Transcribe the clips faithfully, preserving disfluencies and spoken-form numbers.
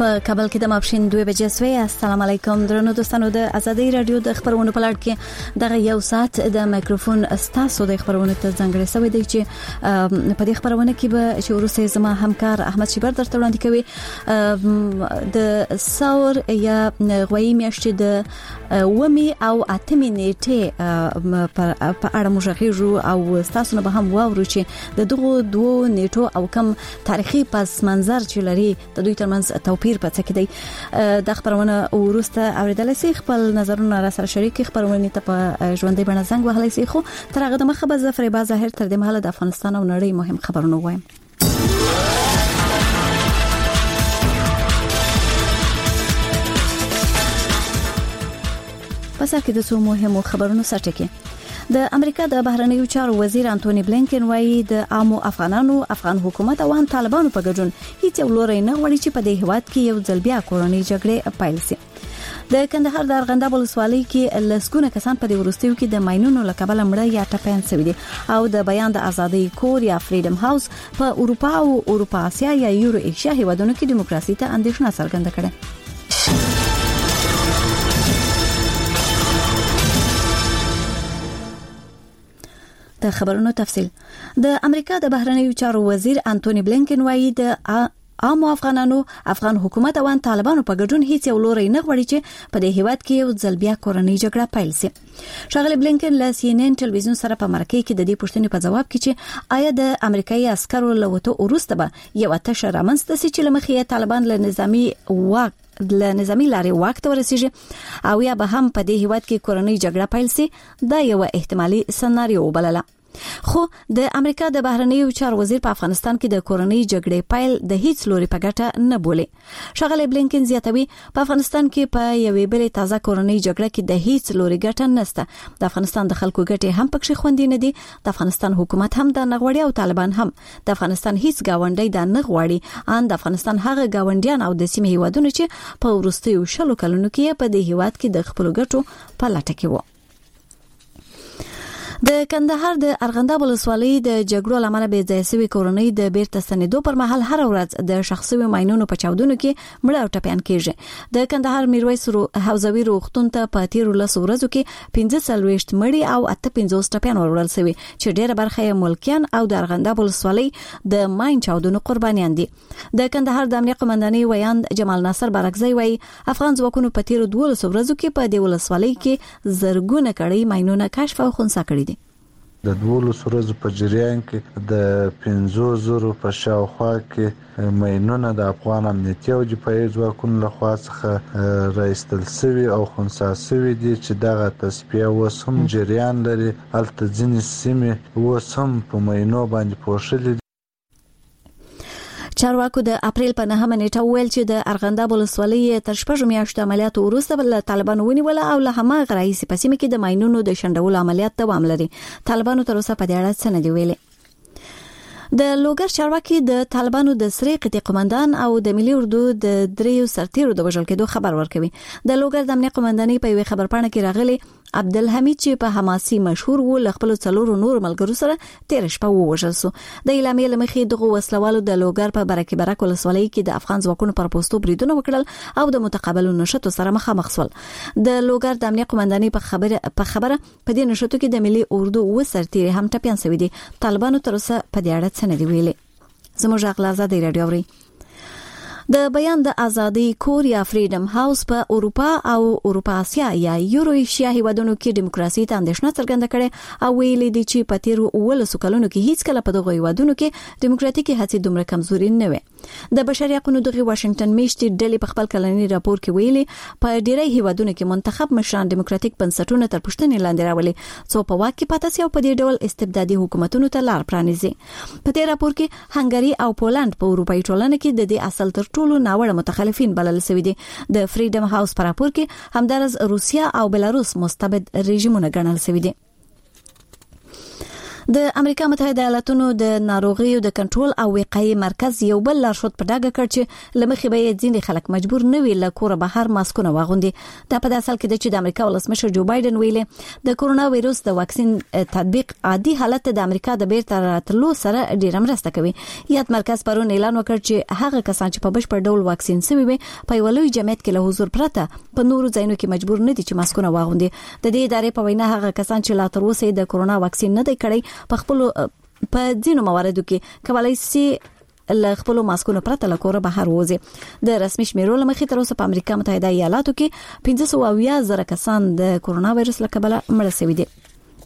په کابل کې د ماپښین دوه بجې سوي. السلام علیکم درنو دوستانو، د ازادي رادیو د خبرونو په لړ کې دغه یو ساعت د مایکروفون استاسو د خبرونو ته ځانګړی شوی دی چې په دې خبرونه کې به چې ورسې زما همکار احمد شیبر درته وړاندې کوي. د ثور یا غوي میاشتې د ومي او اتمې نیټه په اړه موږ غږیږو او تاسو نه به هم واورو چې د دغه دوه نیټو او کم تاریخي پس منظر چې لري د دوی ترمنځ توپیر پڅ کې دی. د خبرونه ورسته اوریدل سي خپل نظرونه را سره شریک خبرونه ته په ژوندۍ بڼه زنګ وهلی سي. خو تر هغه د مخه به زفر با ظاهر تر دې مهاله د افغانستان او نړۍ مهم خبرونه وایم. پس کې د څو مهمو خبرونو سرټکی. د امریکا د بهرنیو چارو وزیر انټونی بلینکن وايي د عامو افغانانو افغان حکومت او هم طالبانو په ګډون هیڅ یو لوري نه غواړي چې په دې هیواد کې یو ځل بیا کورنۍ جګړه پیل شي. د کندهار د ارغنداب ولسوالۍ کې لسګونه کسان په دې ورستیو کې د ماينونو لقبل مړه یا ټپيان شوي دي او د بیان د ازادي کور یا فریډم هاوس په اروپا او اروپا اسیا یا یورو ایشیا هیوادونو کې دیموکراسي ته اندېښنه څرګنده کړه. د خبرونو تفصیل. د امریکا د بهرنیو چارو وزیر انټونی بلینکن وايي د عام افغانانو افغان حکومت او طالبانو په ګډون هیڅ یو لوري نه غواړي چې په دې هیواد کې یو ځل بیا کورنۍ جګړه پیل شي. شاغلی بلینکن له سی ان ان ټلویزیون سره په مرکه کې د دې پوښتنې په جواب کې چې آیا د امریکایي عسکرو له وته ورسته به یو تشه رامنځته شي چې لمخې طالبان له نظامی واک د نظامی لارې وخت ورسیږي او یا به هم په دې هیواد کې کورنۍ جګړه پیل شي. دا یو احتمالي سناریو بلله. خو د امریکا د بهرنیو چارو وزیر په افغانستان کې د کورنۍ جګړې پیل د هیڅ لوري په ګټه نه بولي. شاغلی بلینکن زیاتوي په افغانستان کې په یوې بلې تازه کورنۍ جګړه کې د هیڅ لوري ګټه نشته. د افغانستان د خلکو ګټې هم پکې خوندې نه دي. د افغانستان حکومت هم د نغوړی او طالبان هم د افغانستان هیڅ گاونډي د نغوړی ان د افغانستان هغه گاونډیان او د سیمې هیوادونو چې په ورستیو شلو کلونو کې په دې هیواد کې د خپل ګټو په لټه کې وو. د کندهار د ارغنداب ولسوالۍ د جګړو لامل به ځای سوي کورنۍ د بیرته ستنېدو پر مهال هر ورځ د شخصي ماينونو په چاودنو کې مړه او ټپيان کېږي. د کندهار میرویس حوزوي روغتون ته په تیر لس ورځو کې پنځه څلوېښت مړي او اته پنځوس ټپيان وروړل شوي چې ډېره برخه یې ملکیان او د ارغنداب ولسوالۍ د ماين چاودنو قربانیان دي. د کندهار د امنیت قومندانۍ ویاند جمال ناصر بارکزی وايي افغان ځواکونو په تیر دولس ورځو کې په دې ولسوالۍ کې زرګونه کړي ماينونه کشف او خنثی کړي دي. د دولس ورځو په جریان کې د پنځو زرو په شاوخوا کې ماينونه د افغان امنیتي او دفاعي ځواکونو لخوا څخه راایستل شوي او خنثی شوي دي چې دغه تصفیه اوس هم جریان لري. هلته ځینې سیمې اوس هم په ماينو باندې پوښلي. چارواکو د اپریل په نهمه نیټه ویل چې د ارغنداب ولسوالۍ تر شپږ میاشتو عملیاتو وروسته بل طالبانو ونیول او له هماغه راهیسې په سیمه کې د ماينونو د شنډولو عملیات دوام لري. طالبانو تر اوسه په دې اړه څه نه دی ویلي. د لوګر چارواکي د طالبانو د سری قطې قومندان او د ملي اردو د دریو سرتیرو د وژل کېدو خبر ورکوي. د لوګر د امنیت قومندانۍ په یوه خبرپاڼه کې راغلي عبدالحمید چې په حماسي مشهور وو ل خپل څلورو نور ملګرو سره تیر شپه ووژل شو. د اعلامیې لمخې دغه وسلوالو د لوګر په برکې برک ولسوالۍ کې د افغان ځواکونو پر پوسټو بریدونه وکړل او د متقابل نشټو سره مخامخ شول. د لوګر د امنیت قومندانۍ په خبره په خبره په دې نشټو کې د ملي اردو و سرتیري هم ټپيان شوي دي. طالبانو تر اوسه په دې اړه څه نه دی ویلي. زموږ غلازه دی رادیو اوري. د بیان د ازادي کور یا فریډم هاوس په اروپا او اروپا اسیا یا یورو ایشیا هیوادونو کې دیموکراسي ته اندېښنه څرګنده کړې او ویلي دي چې په تیر ولسو کلونو کې هیڅ کله په دغه هیوادونو کې دیموکراتیکي هڅې دومره کمزوري نه وي. د بشري حقوقو دغه واشنگټن میشتې ډلې په خپل کلنی راپور کې ویلي په ډیری هیوادونو کې منتخب مشران دیموکراتیک بنسټونه تر پوښتنې لاندې راولي څو په واک کې پاتې سي او په دې ډول استبدادي حکومتونو ته لار پرانیزي. په دې راپور کې هنګری او پولند په اروپאי ټولنه کې د دې اصل تر ټولو ناوړه متخلفین بلل شوی دي. د فریډم هاوس پر راپور کې همدارس روسیا او بلاروس مستبد رژیمونه ګڼل شوی دي. د امریکا متحده ایالاتونو د ناروغیو د کنټرول او وقایې مرکز یو بل لارښود په ډاګه کړ چې لمخې به یې ځینې خلک مجبور نه وي له کوره بهر ماسکونه واغوندي. دا په داسې حال کې چې د امریکا ولسمشر جو بایدن ویلي د کورونا وایروس د واکسین تطبیق عادي حالت د امریکا د بیرته راتلو سره ډیره مرسته کوي. یاد مرکز پرون اعلان وکړ چې هغه کسان چې په بشپړ ډول واکسین شوي وي په یو لوی جمعیت کې له حضور پرته په نورو ځایونو کې مجبور نه دي چې ماسکونه واغوندي. د دې ادارې په وینا هغه کسان چې لا تر اوسه د کورونا واکسین نه دی کړی په خپل په ځینو مواردو کې کولای شي له خپل ماسکونو پرته له کوره بهر وځي. د رسمي شمیرو لمخې تر اوسه په امریکا متحده ایالاتو کې پنځه سوه اویا زره کسان د کورونا وایروس له کبله مړه شوي دي.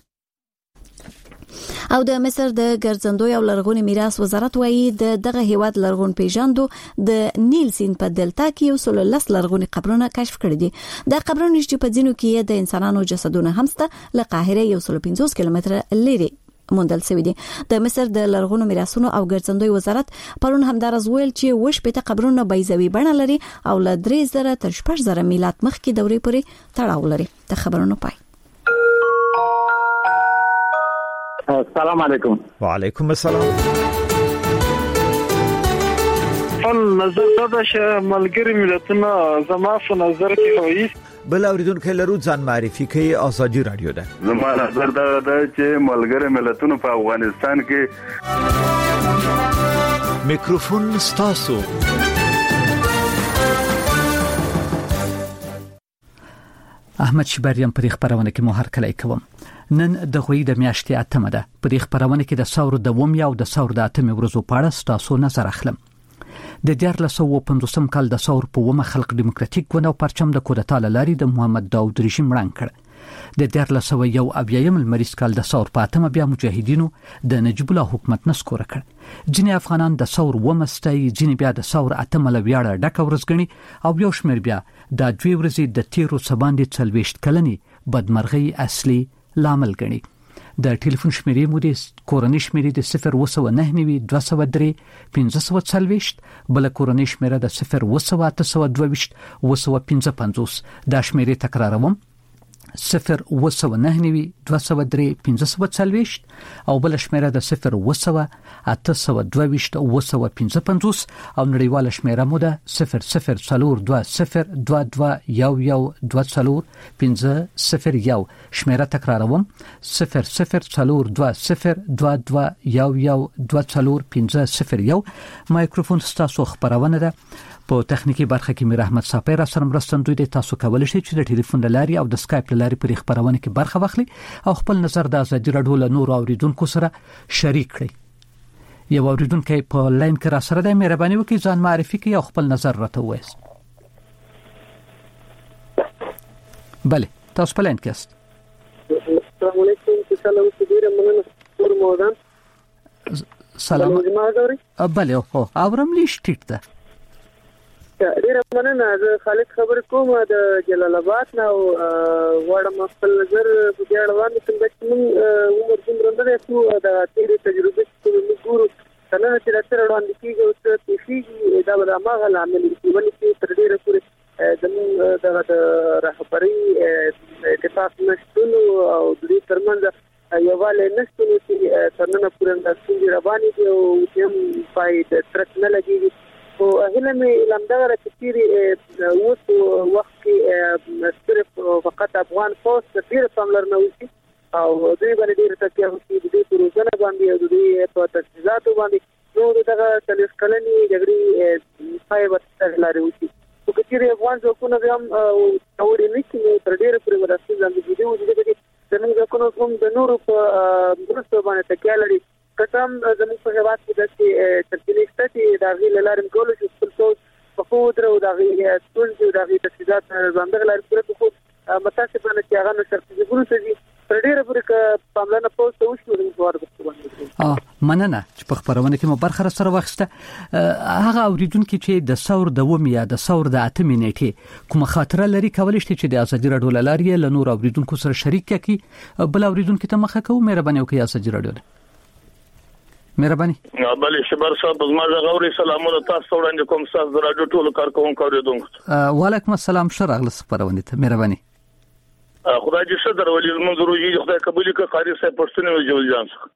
او د مصر د ګرځندوی او لرغونی میراث وزارت وايي د دغه هیواد لرغون پیژندو د نیل سیند په دلتا کې یو سل لس لرغونی قبرونه کشف کړي دي. د قبرونو چې په ځینو کې د انسانانو جسدونه هم شته له قاهره یو سل پنځوس کیلومتره لري موندل شوی دي. د مصر د لرغونو میراثونو او ګرځندوی وزارت پرون همدارز ویل چې وش پته قبرونه بیزوي بڼه لري او له درې زره تر شپږ زره میلاد مخکې دورې پورې تړاو لري. د خبرونو پای. السلام علیکم. وعلیکم السلام. فل نظر دا چې ملګری ملتونه زما په نظر کې وایي بل اوریدونکو لرو ځان معرفي کوي ازادي رادیو ده. زما نظر دا ده چې ملګری ملتونه په افغانستان کې میکروفون ستاسو. احمد شبریم پر خبرونه کې مو هر کله کوم. نن د غوی د میاشتې اتمه ده. پر خبرونه کې د ثور د وم یا د ثور د اتمه ورځو په اړه ستاسو نظر اخلم. د دیارلس سوه پنځوسم کال د ثور په ومه خلق دیموکراتیک ګوند او پرچم د کودتا لاري د محمد داوود رژیم رنګ کړ. د دیارلس سوه یو اویایم المریز کال د ثور په اتمه بیا مجاهدینو د نجیب الله حکومت نسکور کړ. ځینې افغانان د ثور ومستای، ځینې بیا د ثور اتمه لویاړه ډکه ورځګنی او یو شمیر بیا د دوی ورځې د تیرو سباندې څلويشت کلنی بدمرغي اصلي لامل ګڼي. د ټلیفون شمیرې مو د کورنۍ شمیرې د صفر وسو نه نیوي دوه سوه درې پنځه سوه څلويشت، بل کورنۍ شمیره د صفر وسو اته سوه دوه ویشت وسو پنځه پنځوس. دا شمیرې تکراروم صفر وسو نه نیوي دوه سوه درې پنځه سوه څلويشت او بل شمیره د صفر وسو اته سوه دوه ویشت وسو پنځه پنځوس او نړیواله شمیره مو ده صفر صفر څلور دوه صفر دوه دوه یو یو دوه څلور پنځه صفر یو. شمیره تکراروم صفر صفر څلور دوه صفر دوه دوه یو یو دوه څلور پنځه صفر یو. مایکروفون ستاسو خبرونه ده. په تخنیکی برخه کې میر احمد صافی را سره مرستندوی دی. تاسو کولی شئ چې د ټلیفون لاري او د اسکایپ لاري پر خبرونه کې برخه واخلئ او خپل نظر د ازادي رادیو له نور اوریدونکو سره شریک کړئ. یو اوریدونکو په لاین کې را سره د مهرباني وکړئ ځان معرفي کړئ او خپل نظر راته ووایئ. بله تاسو په لاین کې یاست. السلام علیکم. سلام ډیره مننه ټول مودان. سلام. بله او اورم لیشټ ده. ډیره مننه. زه خالد خبر کوم د جلال آباد نه او غواړم خپل نظر په دې اړه باندې څنګه چې موږ عمر څومره نه شو د تیرې تجربې چې موږ ګورو څنګه چې راځي وړاندې کیږي او څه کیږي دا به هغه لامل دی چې تر ډیره پورې زموږ د رهبري اتفاق نشته او د دې ترمنځ یووالی نشته چې څنګه پورې د څنګه رواني دي او هم پای د ترک نه لګيږي. او هله مې لمدغه کثیرې وڅو وخت کې صرف فقط افغان فوج ډیر پاملرنه وشي او دوی باندې ډیر تکیه وشي د دې پروژه باندې او د دې په تجهیزاتو باندې نو دغه تلف کلنی جګړې پای ورته لاري وشي. او کثیرې افغان ځواکونه هم اوري نه چې تر ډیر پورې ورسېږي ځکه چې دوی د نن ځواکونو هم د نورو په مرسته باندې تکیه لري. کتم زموږ په هیواد کې د ترتیب ستې د غیل لارم کول چې خپل څو په خو درو د غیل ټول چې د غیل تفصیلات زندګ لارم پرته خو متاسفانه چې هغه نو شرطي ګورو چې پر ډیره پورې پاملرنه پوسټ وشو د ورته اه مننه چې په خبرونه کې مو برخه سره واخسته. هغه اوریدونکو چې د ثور د وم یا د ثور د اتمې نیټه کوم خاطره لري کولای شي چې د ازادي رادیو لاري له نور اوریدونکو سره شریک کړي. بل اوریدونکو ته مخه کوم مهرباني وکړئ ازادي رادیو مهرباني. بله شبر صاحب زما غوړي سلامونه تاسو وړاندې کوم تاسو د رادیو ټول کارکونکو اوریدونکو. وعلیکم السلام شرغله خبرونه ته مهرباني. خدای دې صدر ولي منظور وي خدای قبول کړي قاری صاحب پښتون وجول جان.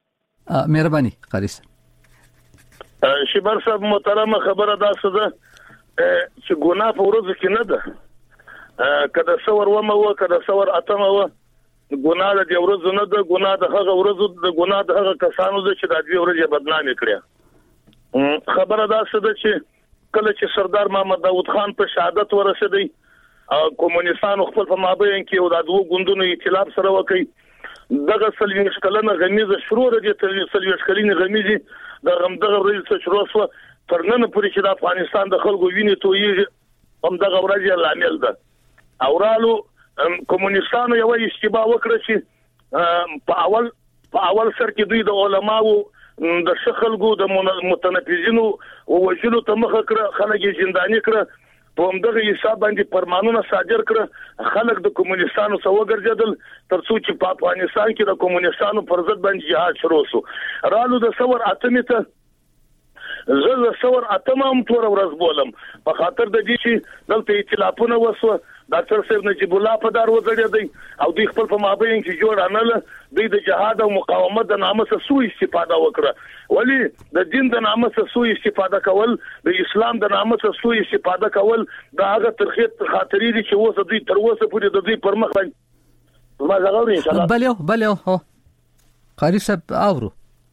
مهرباني قاری صاحب. شبر صاحب محترمه خبره دا څه ده چې ګناه په ورځ کې نه ده، کله څور ومه و کله څور اتمه و، ګناه د ورځ نه ده، ګناه د هغه ورځ د ګناه د هغه کسانو ده چې د دې ورځې بدنامي کړې. خبره دا څه ده چې کله چې سردار محمد داوود خان په شهادت ورسېدی او کومونستانو خپل په مابین کې او د دوه ګوندونو ائتلاف سره وکړي، دغه سلويش کلنه غمیزه شروع راځي، سلويش کلنه غمیزه د غمدغه ورځ څخه شروع شو تر نن پورې چې د افغانستان د خلکو وینې تویږي، هم دغه ورځ لامل ده. اورالو کومونستانو یو اشتباه وکړه چې په اول په اول سر کې دوی د علماو د شخلګو د متنفذینو او وجلو ته مخ کړه، خلک یې زنداني کړه، په همدغه حساب باندې فرمانونه صادر کړه، خلک د کومونستانو سره وګرځیدل ترڅو چې په افغانستان کې د کومونستانو پر ضد باندې جهاد شروع شو. رالو د څور اتمه ته زه د څور اتمه هم تور ورځ بولم په خاطر د دې چې دلته ائتلافونه وسو، ډاکټر صاحب نجیب الله په دار وځړېدی او دوی خپل په مابین کې جوړ انل دوی د جهاد او مقاومت د نامه څخه سوء استفاده وکړه، ولی د دین د نامه څخه سوء استفاده کول، د اسلام د نامه څخه سوء استفاده کول دا هغه ترخیت خاطرې دي چې اوس دوی تر اوسه پورې د دوی پر مخ باندې ما زغوري ان شاء الله. بله بله هو قاری صاحب اورو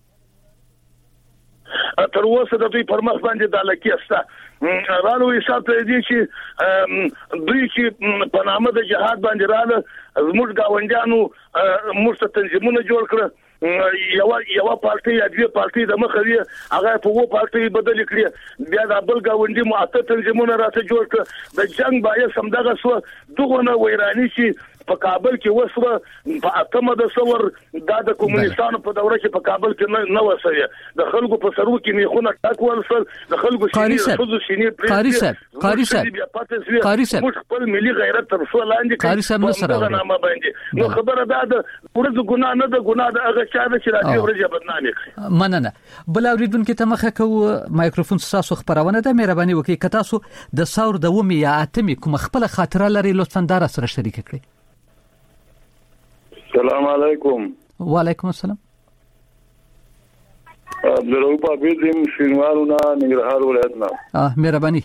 تر اوسه د دوی پر مخ باندې د لکېسته رالو حساب ته دي چې دوی چې په نامه د جهاد باندې رااله زموږ گاونډیانو موږ تنظیمونه جوړ کړ، یو یو پارټي یا دوه پارټي د مخوي هغه په وو پارټي بدل کړی، بیا د بل گاونډي معتد تنظیمونه راته جوړ کړ، د جنگ باید سمدغه سو دغه نه ویرانی چې په کابل کې وسره په اتمه د څور د کومونستانو په دوره کې په کابل کې نه وسوي، د خلکو په سرو کې میخونه ټاکول سر د خلکو شینې خود شینې قاری صاحب قاری صاحب قاری صاحب خپل ملي غیرت تر څو لاندې قاری صاحب نه سره نامه باندې نو خبره ده د ورځ ګناه نه د ګناه د هغه چا چې راځي ورځ بدنامي کوي. مننه. بل اوریدونکو ته مخه کو مایکروفون تاسو خبرونه ده، مهرباني وکړئ که تاسو د ثور د ومه یا اتمه کوم خپل خاطره لري لطفا دا سره شریک کړئ. السلام علیکم. وعلیکم السلام. عبدالرؤوف عبیدیم شینوارونه ننګرهار ولایت نه. اه مهرباني.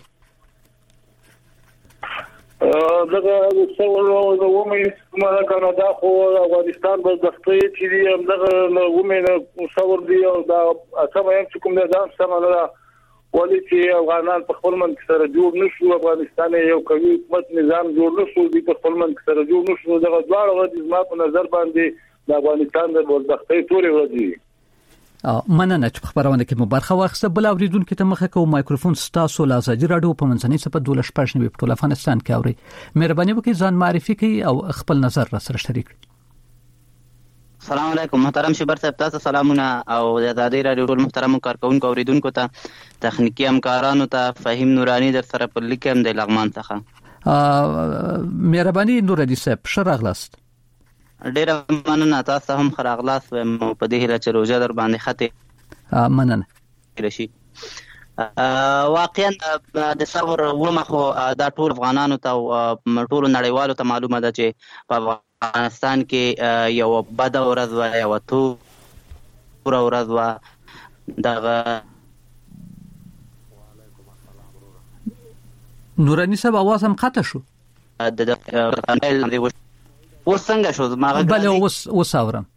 دغه څورو د ومې ما کانادا خو افغانستان بس دفتر چې دی دغه ومې څور دی او دا اسمه هم کوم نه ځان سم نه ولی چې افغانان په خپل منځ سره جوړ نشو، افغانستان یو قوي حکومت نظام جوړ نشو، دی په خپل منځ سره جوړ نشو، دغه ډول ورځ ما په نظر باندې د افغانستان د ولدختې توري ورځي. ا مننه چې خبرونه کې مبارخه واخسته. بل اوریدونکو ته مخه کو مایکروفون ستاسو لازم راډیو په منځنۍ صفه دولش پښنوي په ټول افغانستان کې اوري. مهرباني وکړئ ځان معرفي کړئ او خپل نظر را سره شریک کړئ. السلام علیکم محترم شبر صاحب، تاسو سلامونه او د ازادي رادیو ټول محترم کارکونکو اوریدونکو ته، تخنیکی همکارانو ته، فهیم نورانی در سره په لیکم د لغمان څخه. مهرباني نورانی صاحب شراغلاست. ډیره مننه، تاسو هم خراغلاست و په دې هیله چې روزه در باندې خته. مننه. رشي واقعا د څور ومخو دا ټول افغانانو ته ټول نړیوالو ته معلومه ده چې په افغانستان کې یو بد ورځ و، یو تور ورځ و. دغه نورانی صاحب आवाज هم قطع شو. د اوس څنګه شو؟ بله اوس اوس اورم.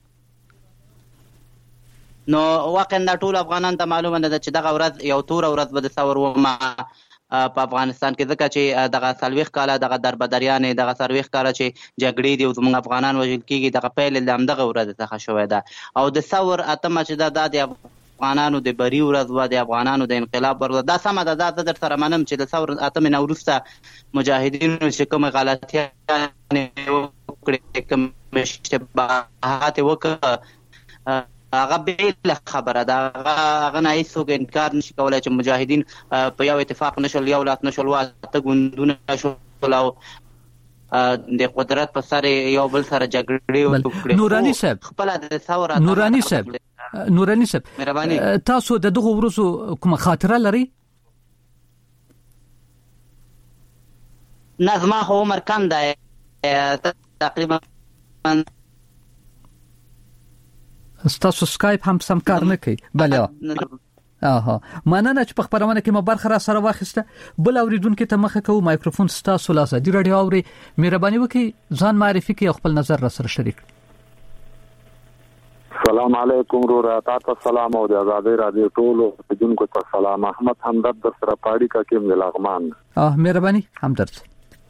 نو واقعا دا ټول افغانان ته معلومه ده چې دغه ورځ یو تور ورځ به د څور ومه په افغانستان کې، ځکه چې دغه سلويخ کاله دغه دربدریانې دغه سلويخ کاله چې جګړې دي او زموږ افغانان وژل کېږي، دغه پیل د همدغه ورځ څخه شوی ده. او د څور اتمه چې دا د افغانانو د بری ورځ و، د افغانانو د انقلاب ورځ، دا سمه ده. دا در سره منم چې د څور اتمه نه وروسته مجاهدینو چې کومه غلطیانې وکړې، کوم اشتباهات وکړه، هغه بیل خبره ده، هغه نه هیڅوک انکار نشي کولای چې مجاهدین په یو اتفاق نشول، یو لاس نشول، واته ګوندونه شول او د قدرت په سر یو بل سره جګړې وکړي. نورانی صاحب خپل د ثور نورانی صاحب نورانی صاحب تاسو د دغه ورځو کوم خاطره لري؟ نه زما خو عمر کم دی، تقریبا ستاسو سکایپ هم سم کار نه کوي. بله اها مننه چې په خبرونه کې مبارخه را سره واخیسته. بل اوریدونکو ته مخه کوم مایکروفون ستاسو لاسه دی رادیو اوري مهرباني وکړئ ځان معرفي کړئ او خپل نظر را سره شریک. السلام علیکم ورو تاسو سلام او د آزادۍ رادیو ټولو دونکو ته سلام. احمد همدرد در سره پاړی کا کې ملغمان. اه مهرباني همدرد.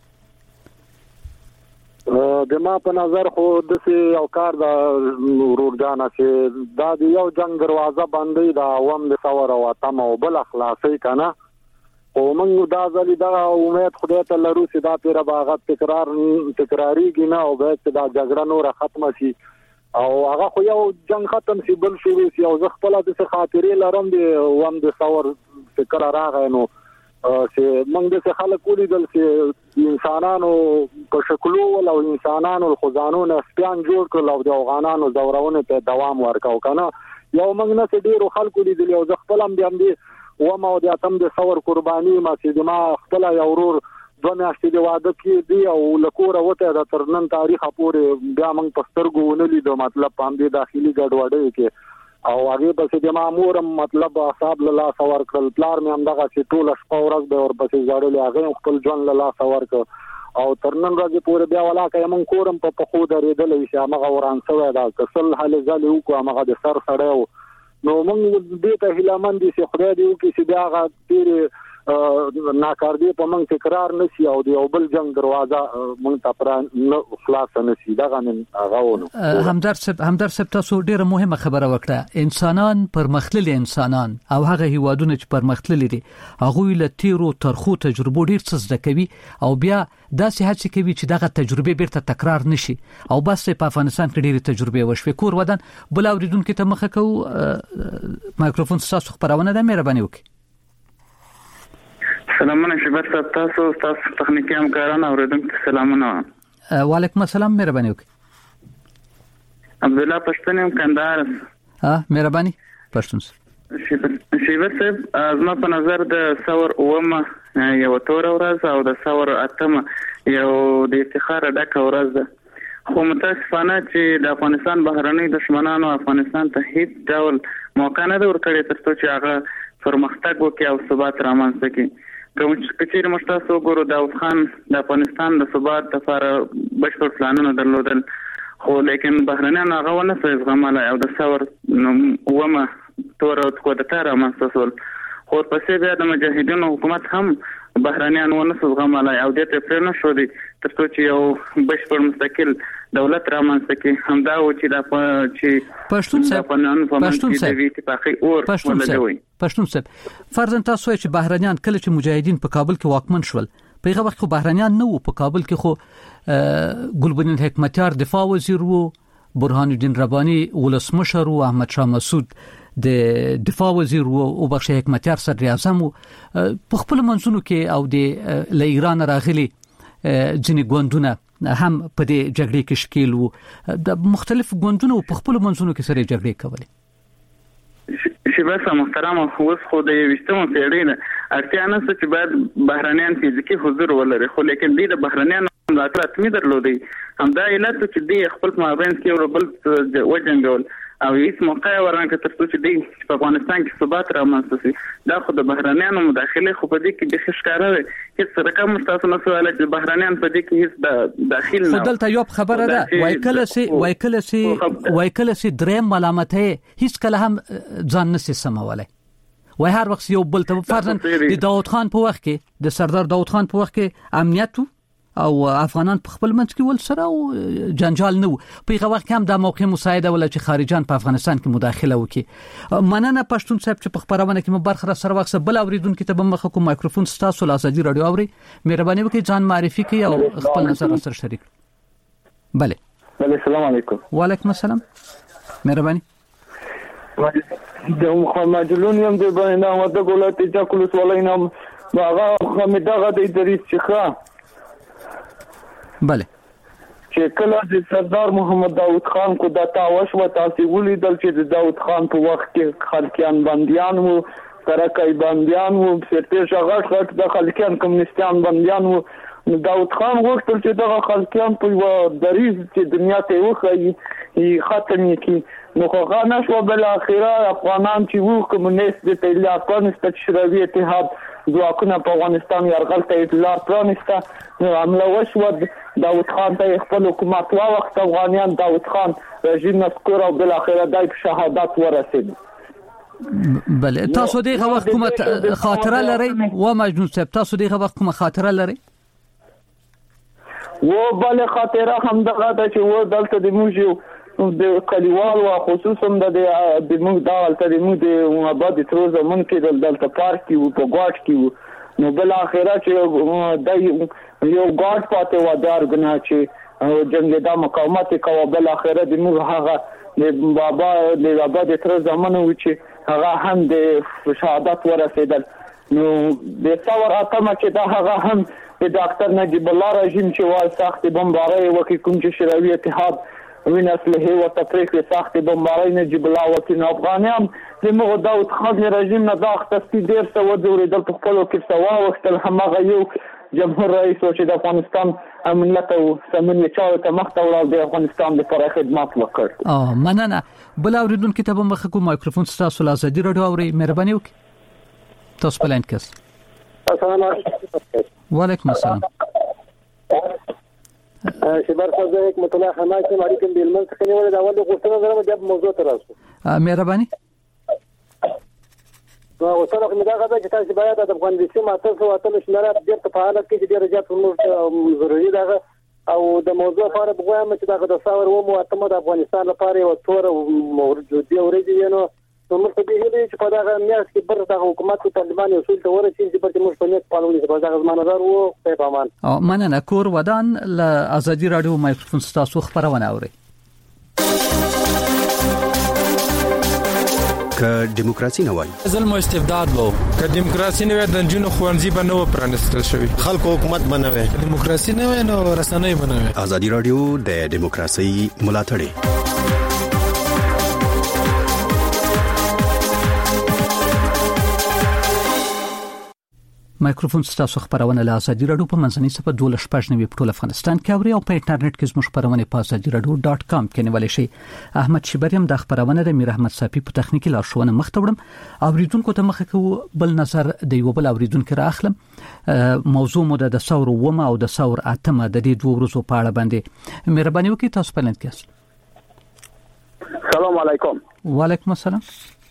د ما په نظر خو د سی او کار د ورور جانا چې دا د یو جنگ دروازه باندې دا عوام د ثور او اتم او بل اخلاصي کنه او موږ دا ځلې دا امید خدای ته لرو چې دا پیر باغ تکرار تکراری نه او به دا جګړه نور ختمه شي او هغه خو یو جنگ ختم شي بل شروع شي او زه خپل د خاطرې لرم د عوام د ثور فکر راغی نو چې موږ د خلک ولیدل چې انسانانو په شکلو او انسانانو خزانو نه سپیان جوړ کړل او د افغانانو زورونه ته دوام ورکاو کنه یو موږ نه ډیرو خلکو لیدل او ځ خپل هم دي و ما د اتم د ثور قرباني ما چې ما خپل یو ورور دوه میاشتې د واده کې دی او لکوره وته د ترنن تاریخ پورې بیا موږ پسترګو ونلی د مطلب باندې داخلي ګډوډۍ کې او هغه پسې د مامور مطلب حساب له لاس ورکړل پلار مې هم دغه چې ټول شپه ورځ به ور پسې ځړل هغه خپل ژوند له لاس ورکړ او ترنن ورځې پورې بیا ولاکه موږ کورم په پخو درېدل چې هغه وران شوی دا کسل حل زالي وکړو هغه د سر سړیو نو موږ دې ته هیلمن دي چې خدای دې وکړي چې بیا هغه تیر ناکاردی په موږ تکرار نشي او د یو بل جنگ دروازه موږ ته پر نه خلاص نشي دا غن هغه ونه همدرد صاحب همدرد صاحب تاسو ډیره مهمه خبره وکړه. انسانان پرمختللي انسانان او هغه هیوادونه چې پرمختللي دي هغه له تیرو ترخو تجربو ډیر څه زده کوي او بیا داسې هڅه کوي چې دغه تجربه بیرته تکرار نشي او بس په افغانستان کې ډیره تجربه وشوي. کور ودان بل اوریدونکو ته مخه کو مایکروفون تاسو خبرونه ده مهرباني وکړئ. سلامونه شباب تاسو تاسو تخنیکی همکاران اوریدونکو سلامونه. وعلیکم السلام مهرباني وکړئ. عبد الله پښتون یم کندهار. ها مهرباني پښتون شیبه صاحب ازما په نظر د ثور اومه یو تور ورځ او د ثور اتمه یو د افتخار ډکه ورځ ده خو متاسفانه چې د افغانستان بهرنۍ دشمنانو افغانستان ته هیڅ ډول موقع نه ورکړي ترڅو چې هغه پرمختګ وکړي او ثبات رامنځته کړي. کوم چې کچیر مشتاسو ګورو داود خان د افغانستان د ثبات لپاره بشپړ پلانونه درلودل خو لیکن بهرنیان هغه ونه زغمله او د ثور ومه تور او تکوته رامنځته شول خو پسې بیا د مجاهدینو حکومت هم بهرنیان ونه زغمله او د ته پرنه شو دي ترڅو چې یو بشپړ مستقل دولت رامنځته کړي همدا و چې د چې پښتون صاحب پښتون صاحب اتفاقي اور ولګوي. پښتون صاحب فرضاً تاسو چې بهرنیان کله چې مجاهدین په کابل کې واکمن شول په هغه وخت خو بهرنیان نه وو په کابل کې خو ګلبدین الحکمتیار دفاع وزیر وو برهان الدین ربانی ولسمشر وو احمد شاه مسعود د دفاع وزیر وو او بخش حکمتیار صدر اعظم وو په خپل منځونو کې او د ل ایران راغلي ځینې ګوندونه هم په دې جګړې کې شکیل وو د مختلف ګوندونو په خپل منځونو کې سره جګړې کولې. شیبه محترم اوس خو د یوشتمه پیړۍ نه اړتیا نشته چې باید بهرنیان فزیکی حضور ولري خو لیکن دې د بهرنیان ملاتړ اتمی درلودي همدا علت چې دې خپل مابین کې ور بل وجنګول او هیڅ موقع ورنکه ترڅو چې دې په افغانستان کې ثبات رامنځته شي دا خو د بهرنیانو مداخله خو په دې کې د ښکارا وي چې رقم مستاسو نه سواله چې بهرنیان په دې کې هیڅ د داخل نه خدلته یو خبره ده وای کله سي وای کله سي وای کله سي دریم ملامته هیڅ کله هم ځان نسي سمولای وای هر وخت یو بل ته فرضاً د داود خان په وخت کې د سردار داود خان په وخت کې امنیت او افغانان په خپل منځ کې ول سره او جنجال نه په هغه وخت هم د موقع مساعده ولا چې خارجان په افغانستان کې مداخله وکړي. مننه پښتون صاحب چې په خبرونه کې مبارخه سره وخت بل اوریدونکو ته به مخه کوم مایکروفون ستاسو لاسدي رادیو اوري مهرباني وکړئ ځان معرفي کړئ او خپل نظر سره شریک. بله بله السلام علیکم. وعلیکم السلام مهرباني. د محمد جلون یم د باندې وته ګولات چې کولس ولینم هغه خمیدغه د ادریس شيخه بله چې کله د سردار محمد داود خان کو د تاوش و تاسو ولیدل چې د داود خان په وخت کې خلکیان بنديان وو ترکای بنديان وو سرته شغټ غټ د خلکیان کمونستان بنديان وو نو داود خان غوښتل چې دغه خلکیان په یو دریز چې دنیا ته وخی یې ختم کړي نو هغه نشو بل اخیرا افغانان چې وو کمونیست د ائتلاف پرانسته شوروي اتحاد ځواکونه په افغانستان یرغل ته ائتلاف پرانسته نو عمله وشو داود خان ته خپل حکومت وا وخت افغانان داود خان رژیم نسکور او بل اخیرا دای په شهادت ورسید. بله تاسو دغه وخت کومه خاطره لرئ و مجنون صاحب تاسو دغه وخت کومه خاطره لرئ؟ و بل خاطره هم دغه چې و دلته د موږ د کلیوال او خصوصا د د موږ دالته د موږ د آباد تر زمون کې دلته پارک کې په ګاټ کې نو بل اخره چې د یو ګاټ پاتې و دارګنا چې جنگ د مقاومت کوي بل اخره د موږ هغه د بابا د آباد تر زمون و چې هغه هم د شهادت ورسېدل نو د څور اتمه چې دا هغه هم د ډاکټر نجیب الله رژیم چې وای سخت بمبارۍ وکړي کوم چې شوروي اتحاد وین اصله او تفریق سخت بمبارۍ نجیب الله وکړي افغانان د مغو داود خان رژیم نه داخته ډیر څه وځوري د خپل کې سوا وختل همغه یو جمهور رئیس او چې د افغانستان امنیت او سمون چاو ته مخته وړاندې د افغانستان لپاره خدمات وکړ. اه مننه. بل اوریدونکو ته به مخکې مایکروفون ستاسو له ازادي رادیو اوري مهرباني وکړئ. تاسو بلند کس. السلام علیکم. وعلیکم السلام. شبر صاحب زه حکمت الله خان چې ماری کوم بیلمن څخه نیول دا ول غوښتنه درم د موضوع تر اوسه. مهرباني. نو اوسه نو دا غواړم چې تاسو باید د افغانستان ماته سو اتل شماره ډیر په حالت کې چې ډیر زیات موږ ضروري ده او د موضوع لپاره بغوایم چې دا د ثور و مو اتمه د افغانستان لپاره یو تور موجودي اورېدي نو نو موږ په دې هیله چې په دغه میاشت کې بر د حکومت په طالبان یو څه ورسېږي چې په موږ په نیت پالو چې په دغه زمانه دار وو په امان. او مننه کور ودان ل ازادي رادیو مایکروفون ستاسو خبرونه اوري. که دیموکراسي نه وای ظلم او استبداد وو که دیموکراسي نه وای د جنونو خوانځي به نو پرانستل شوی خلکو حکومت بنوي دیموکراسي نه وای نو رسنۍ بنوي. ازادي رادیو د دیموکراسي ملاتړی. مایکروفون ستاسو خبرونه له ازادي رادیو په منځنۍ صفه دوه شپږ نوي په ټول افغانستان کې اوري او په انټرنیټ کې زموږ خبرونه په ازادي رادیو ډاټ کام کې نیول شي. احمد شبریم د خبرونه د میر احمد صافي په تخنیکی لارښوونه مخته وړم. اوریدونکو ته مخه کو بل نظر د یو بل اوریدونکو راخلم. موضوع مو د ثور ومه او د ثور اتمه د دې دوه ورځو په اړه باندې مهرباني وکړئ تاسو په لند کې. سلام علیکم. وعلیکم السلام.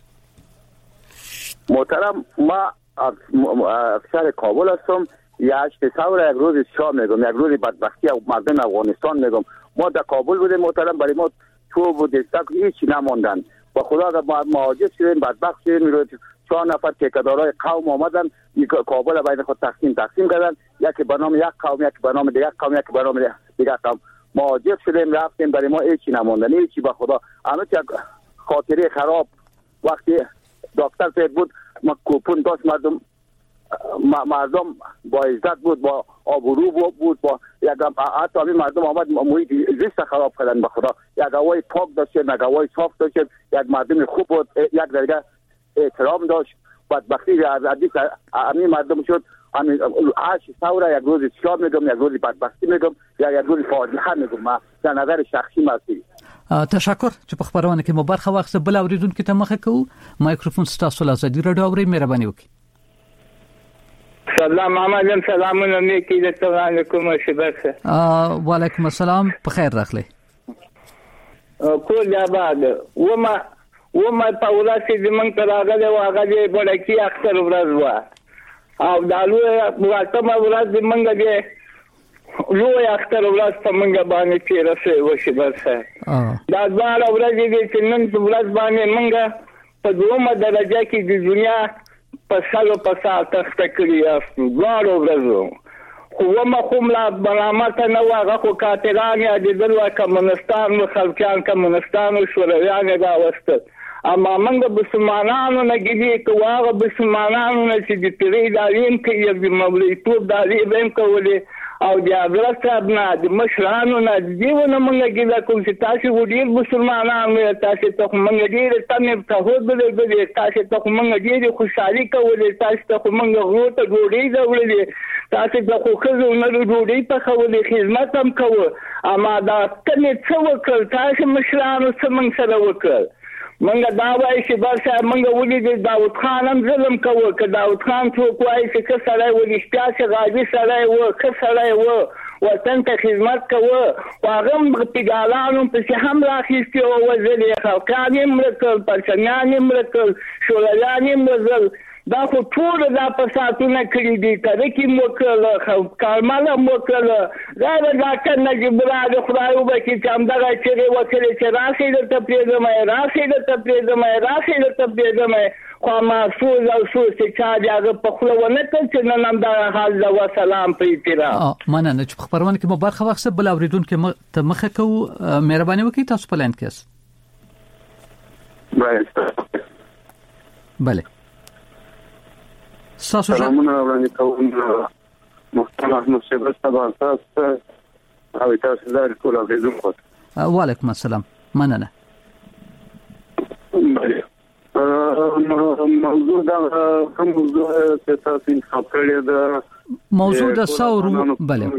محترم ما افسر کابل هستم. یک تصور یک روز شام میگم یک روز بدبختی مردم افغانستان میگم. ما در کابل بودیم محترم برای ما تو بود دستک هیچی نماندن با خدا مهاجر شدیم بدبخت شدیم. چهار نفر ټیکدارای قوم آمدن کابل بین خود تقسیم تقسیم کردن یکی به نام یک قوم یکی به نام دیگر قوم یکی به نام دیگر قوم مهاجر شدیم رفتیم برای ما هیچی نماندن هیچی به خدا همه چی خاطره خراب. وقتی دکتر پید بود ما کوپون داشت مردم مردم با عزت بود با آبرو بود با یک حتی همین مردم آمد محیط زیست خراب کردن به خدا. یک هوای پاک داشتیم یک هوای صاف داشتیم یک مردم خوب بود یک درجه احترام داشت. بدبختی از حدیث همین مردم شد همین هشت ثوره یک روز شام میگم یک روز بدبختی میگم یا یک روز فاجعه میگم ما در نظر شخصی ماست. تشکر چې په خبرونه کې مو برخه واخیسته. بل اوریدونکو ته مخه کوو مایکروفون ستاسو له ازادي رادیو اوري مهرباني وکړئ. سلام محمد سلامونه نیکی د تاسو کوم شبکه. ا وعلیکم السلام په خیر راغلی. کول یا بعد و ما و ما په ولاسي د من تراغله او هغه دې بلکی اکثر ورځ وا او دالو واته ما ورځ د منګه دې لوی اختر ولس په منګه باندې تیر شوی و شي برسه دا ځال ورځ دې چې نن په ولس باندې منګه په دومره درجه کې د دنیا په سالو په سال تخته کړی است ځال ورځو خو ما کوم لا برامت نه واغه خو کاتران یا د دلوا کمونستان او خلکان کمونستان او شورویان دا وسته اما منګه بسمانانو نه کېږي کوه بسمانانو نه چې د تری دالین کې یو مولوی توپ دالې بهم کولې او د حضرت صاحب نه د مشرانو نه دیونه مونږ ګیله کوم چې تاسو ډیر مسلمانان یې تاسو ته مونږ ډیر تمه تعهد ولرئ تاسو ته مونږ ډیر خوشحالي کولې تاسو ته مونږ غوته ډوډۍ راوړلې تاسو د خوخزو نه ډوډۍ په خولې خدمت هم کوو اما دا تمه څو وکړ تاسو مشرانو څنګه سره وکړ منګه دا وایي چې بس منګه ولې د داوود خان هم ظلم کوو که داوود خان څوک وایي چې څه سړی ولې شپیا غازي سړی و ښه سړی و وطن ته خدمت کوو خو هغه هم پیګالانو پسې هم راخیستي او وزلې خلقان یې مړه کړل پرچمیان یې مړه کړل شورویان یې مړه دا خو ټول دا فسادونه کړي دي کله کې مو کړل کارمل مو کړل دا د ډاکټر نجیب الله د خدای وبکي چې همدغه چې وکړي چې راشي د تپریدم راشي د تپریدم راشي د تپریدم خو محفوظ او سو چې چا دغه په خلونه کړ چې نن هم دا حال دا وسلام په احترام مننه چې خبرونه کې مو برخه واخصه بل اوریدونکو ته مخه کو مهرباني وکړئ تاسو په لاین کې بله ساسو سلامونه وړاندې کوم محترم احمد شیبه صاحب تاسو او تاسو لار ټول اوریدونکو وعلیکم السلام مننه موضوع دا کوم موضوع چې تاسو انتخاب کړی دا موضوع د ثور بله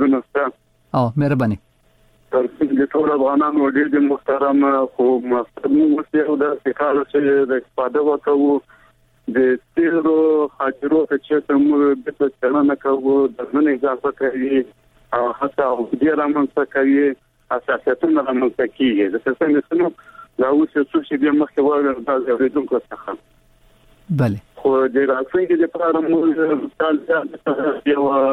او مهرباني تر څو ټول افغانانو ډېر محترم خو مقصد مو وسیو دا چې کار چې د استفاده وکړو د تیرو خاطرو چې تاسو د څنګه کوو د نن اجازه کوي او حتی او د رامنځته کوي اساساتونه رامنځته کوي د څنګه څنګه دا اوس څه چې د مخکې وایي دا د ریډونکو څخه بله خو د راتلونکي لپاره موږ تاسو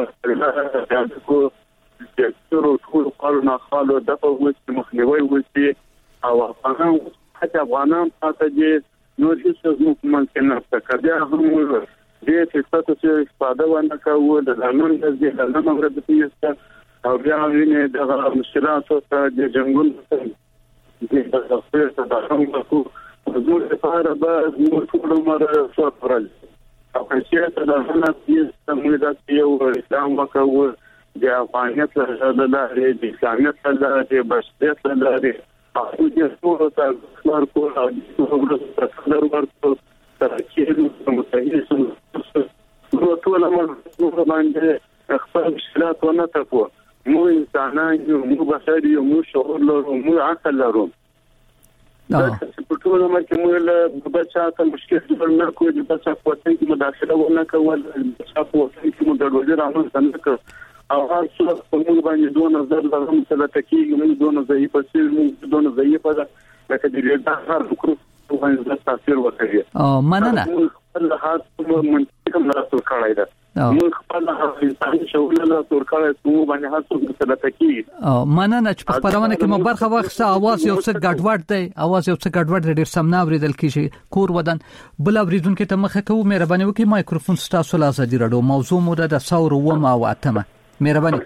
یو کو د ټول ټول قانون خالو د په وسه مخنیوي وسی او افغانان حتی افغانان تاسو دې نو چې څه ممکن نه تکړه هم وي د څه تاسو چې استفاده ونه کوو د قانون د ځای له نومره د پیسې او بیا ویني د مشکلات او د جنګونو د تخفیف د هم کو زموږ لپاره به موږ ټول عمر صبر او چې دا نه پیسې موږ د یو اسلام وکړو د افغانیت له لارې د اسلامیت له لارې د بشریت له لارې او د ټول تاسو کول او د ټول تاسو ورته ترکیب متحدین نو ټول موږ باندې خپل مشکلات ونه تکو مو انسانان یو مو بشري یو مو شعور لرو مو عقل لرو دا په ټول عمر کې موږ له بچا ته مشکل جوړ نه کوو د بچا په وخت کې مداخله ونه کول بچا په وخت کې مو د ډوډۍ راوړل څنګه او هر څه په موږ باندې دوه نظر لرم چې د تکیګ موږ دوه نظر په څیر موږ دوه نظر په لکه د دې د هر وکړو باندې تاثیر وکړي او مننه الله هڅه منطقه مرسته کړای دا موږ خپل انساني شعور له تور کړای څو باندې هڅه د تکیګ او مننه چې په خبرونه کې مو برخه واخصه اواز یو څه ګډوډ دی اواز یو څه ګډوډ ډیر سم نه اوریدل کیږي کور ودان بل اوریدونکو ته مخه کوو مهرباني وکړئ مایکروفون تاسو له ازادي راډیو موضوع مو د ثور و ما واتمه مهرباني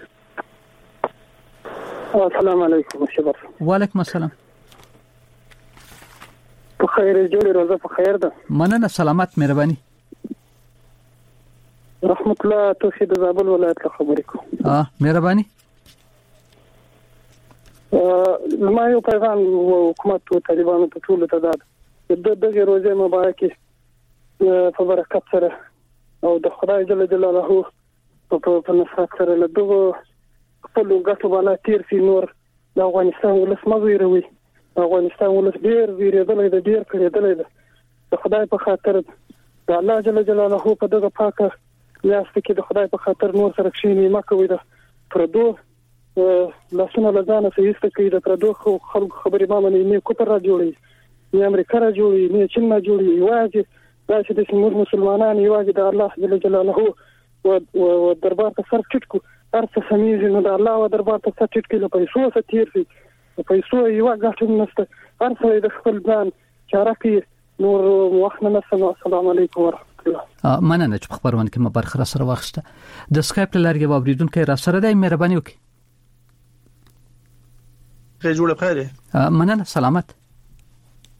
السلام علیکم شبر وعلیکم السلام په خیر جوړ روزه په خیر ده مننه سلامت مهرباني رحمت الله توحید زابل ولایت له خبرې کوم اه مهرباني ا ما یو پیغام حکومت او طالبانو ته ټول ته دا د دغه روزه مبارکي په برکت سره او د خدای جل جلاله په نصرت سره له دغه خپل ګټو باندې تیر سي نور د افغانستان ولس مزویروي افغانستان ولس ډیر ویریدل د ډیر کړیدل د خدای په خاطر د الله جل جلاله په دغه پاکه یاست کې د خدای په خاطر نور سره کښینی مکوې د پردو لاسونه لزانه سېست کې د پردو خلک خبرې ما باندې نه کوتر را جوړي نه امریکا را جوړي نه چین را جوړي واجب دا چې د موږ مسلمانان یوازې د الله جل جلاله و دربار ته سر ټیټ کو هر څه سمېږي نو د الله و دربار ته سر ټیټ کله پیسو څخه تیر شي پیسو یو غاټم نشته هر څه د خپل ځان چاره کې نور وخت نه نسنو السلام علیکم ورحمت الله مننه چې خبرونه کې ما برخه سره واخسته د سکایپ لارې یو اوریدونکو را سره دی مهرباني وکړئ خیر جوړه بخیر مننه سلامت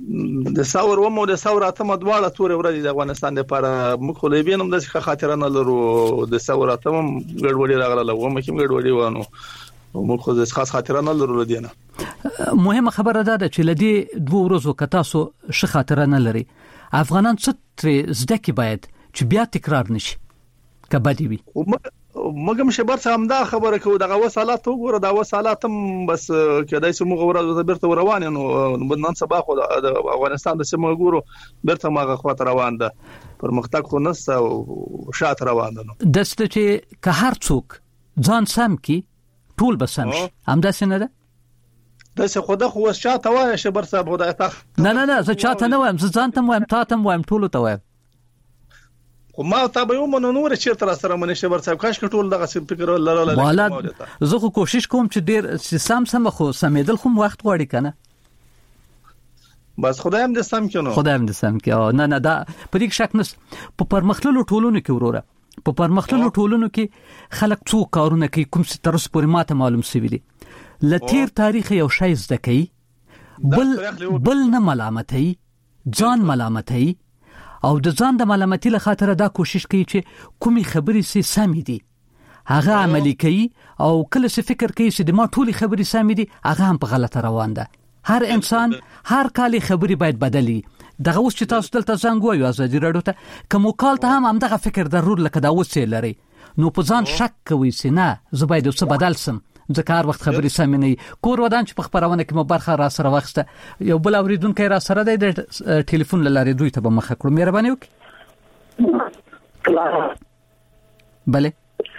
د ثور ومو د ثور اتمه دواړه تورې ورځې د افغانستان لپاره موږ خو لیبین هم د خاطر نه لرو د ثور اتمه ګډوډي راغله و مې کوم ګډوډي وانه موږ خو د خاص خاطر نه لرو لدينه. مهمه خبره ده چې لدی دوه ورځو کتا سو ش خاطر نه لري افغانان څه تر زده کی باید چې بیا تکرار نشي کبدی وي. مګم شبر څه هم دا خبره کو دغه وسالات وګوره دا وسالات هم بس کېدای سي موږ ورته برته روان نو نن سبا خو د افغانستان د سیمه ګورو برته ماغه خاطر روان ده پر مختک خو نس او شات روان ده نو دسته چې که هر څوک ځان سم کی ټول بسم هم دا سینه ده د څه خو د خو شاته وای شبر صاحب خدای ته نه نه نه زه چاته نه وایم زه ځان ته وایم تا ته وایم ټول ته وایم خو ما ته به یو نور چیرته سره منې شبر صاحب کاش ټول دغه فکر لرل والا زه خو کوشش کوم چې ډیر سم سم خو سمیدل خو وخت غواړي کنه بس خدایم دې سم کینو خدایم دې سم کینو نه نه دا په دې شک نس په پرمختللو ټولونو کې وروره په پرمختللو ټولونو کې خلک څو کارونه کوي کوم څه تر اوسه پورې ماته معلوم سوي دي لتیر تاریخ یو شای زده کوي بل بل نه ملامتای ځان ملامتای او د ځان د ملامتۍ له خاطر دا کوشش کوي چې کومي خبرې سي سمې دي هغه عملي کوي او کله څه فکر کوي چې د ما ټولي خبرې سمې دي هغه هم په غلطه روان ده. هر انسان هر کالي خبرې باید بدلی دغه اوس چې تاسو دلته څنګه وایو ازادي راډیو ته کوم کال ته هم همدغه فکر ضرور لکه دا اوس لري نو په ځان شک کوي چې نه زه باید څه بدل سم ځکه هر وخت خبرې سمې نه کور ودان چې په خبرونه کې مو برخه را سره واخسته یو بل اوریدونکو را سره د ټلیفون لاره دوی ته به مخ کړو مهرباني وکړئ بله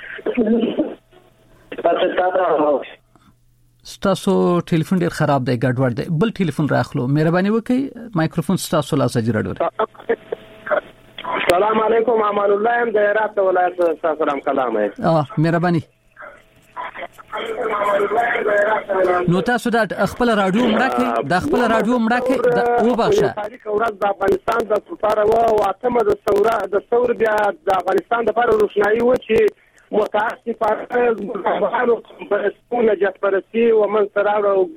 ستاسو ټلیفون ډیر خراب دی ګډوډ دی بل ټلیفون راخلو مهرباني وکړئ مایکروفون ستاسو له ازادي راډیو السلام علیکم امان الله ام د هرات ولایت سلام کلام اه مهرباني نو تاسو د خپل رادیو مړکه د خپل رادیو مړکه د او بخښه تاریخ ورځ د افغانستان د سفاره او اتمه د ثوره د ثور بیا د افغانستان د لپاره روښنايي و چې متاسفانه مخالو پرستونه جفرسي او من سره او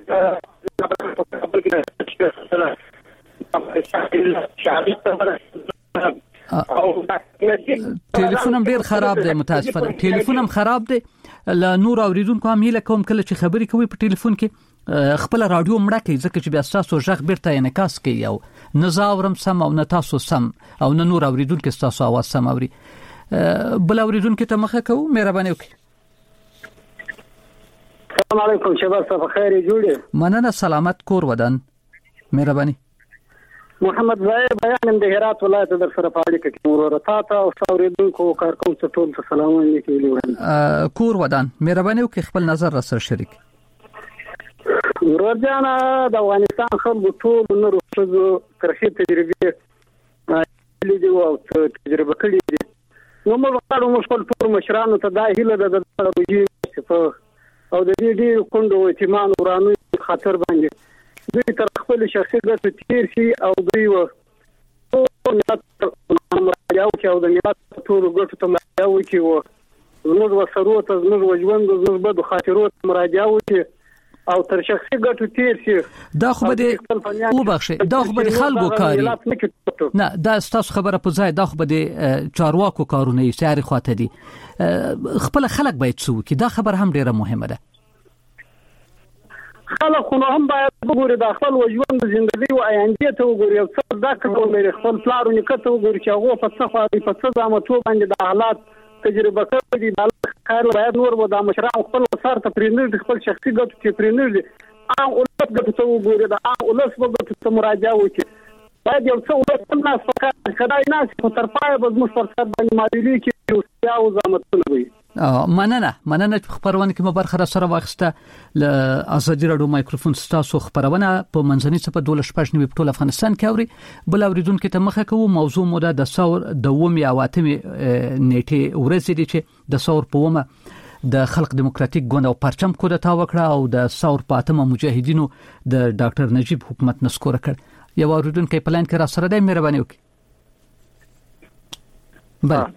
ټلیفون هم ډیر خراب دی متاسفانه ټلیفون هم خراب دی ل نور اوریدونکو هم هله کوم کله چې خبرې کوي په ټلیفون کې خپل رادیو مړه کوي ځکه چې بیا تاسو ژغ بیرته انعکاس کوي او نه زاورم سم او نه تاسو سم او نه نور اوریدونکو تاسو आवाज سم اوري بل اوریدونکو ته مخه کوم مهرباني وکړئ. السلام علیکم شباب صاحب خیر جوړه مننه سلامت کور ودان مهرباني محمد زاهد بیان د هرات ولایت در سره پاړی کې ورور تا ته او اوریدونکو کارکوم څه ټول ته سلامونه کوي کور ودان مهرباني وکړئ خپل نظر را سره شریک ورور جان د افغانستان خلکو ټول نور څه ترخی تجربه لیدي او تجربه کړې دي نو موږ غواړو موږ خپل ټول مشرانو ته دا هیله ده د روجي او د دې دې کوندو اعتماد ورانو خاطر باندې دوی تر خپل شخصي ګټې تیر شي او دوی و ټول ملت مرجعو چې او د ملت ټول ګټو ته مرجعو چې و زموږ وسرو ته زموږ ژوند زموږ بد خاطرو ته مرجعو چې او تر شخصي ګټو تیر شي دا خو به او بخښه دا خو به خلکو کاری نه دا تاسو خبره په ځای دا خو به چارواکو کارونه یې ساري خواته دي خپل خلک باید څو کې دا خبر هم ډیره مهمه ده خلک خو هم باید وګوري د خپل ژوند ژوندۍ او آینده ته وګوري او څه دا کوم لري خپل پلار او نیکه ته وګوري چې هغه په څه خو په څه ځامتو باندې د حالات تجربه کوي د کار باید نور و د مشران خپل سر ته پرینځي خپل شخصي ګټو ته پرینځي او ولس ګټو ته وګوري دا او ولس ګټو ته مراجعه وکړي باید یو څه ولس نه فکر کړای نه چې تر پای به موږ پر سر باندې ماډلي کې او ځامتونه وي مننه مننه خبرونه کې مبارخه سره واخسته ل ازادي راډیو مایکروفون ستاسو خبرونه په منځني څه په دوله شپږ نیو په ټول افغانستان کې اوري بل اوریدونکو ته مخه کوم موضوع مو د ثور د ومه او اتمه نیټه ورځ دي چې د ثور په ومه د خلق دیموکراتیک ګوند او پرچم کو د تا وکړه او د ثور په اتمه مجاهدینو د ډاکټر نجیب حکومت نسکور کړ یو اوریدونکو پلان کې را سره د مهرباني وکړي بله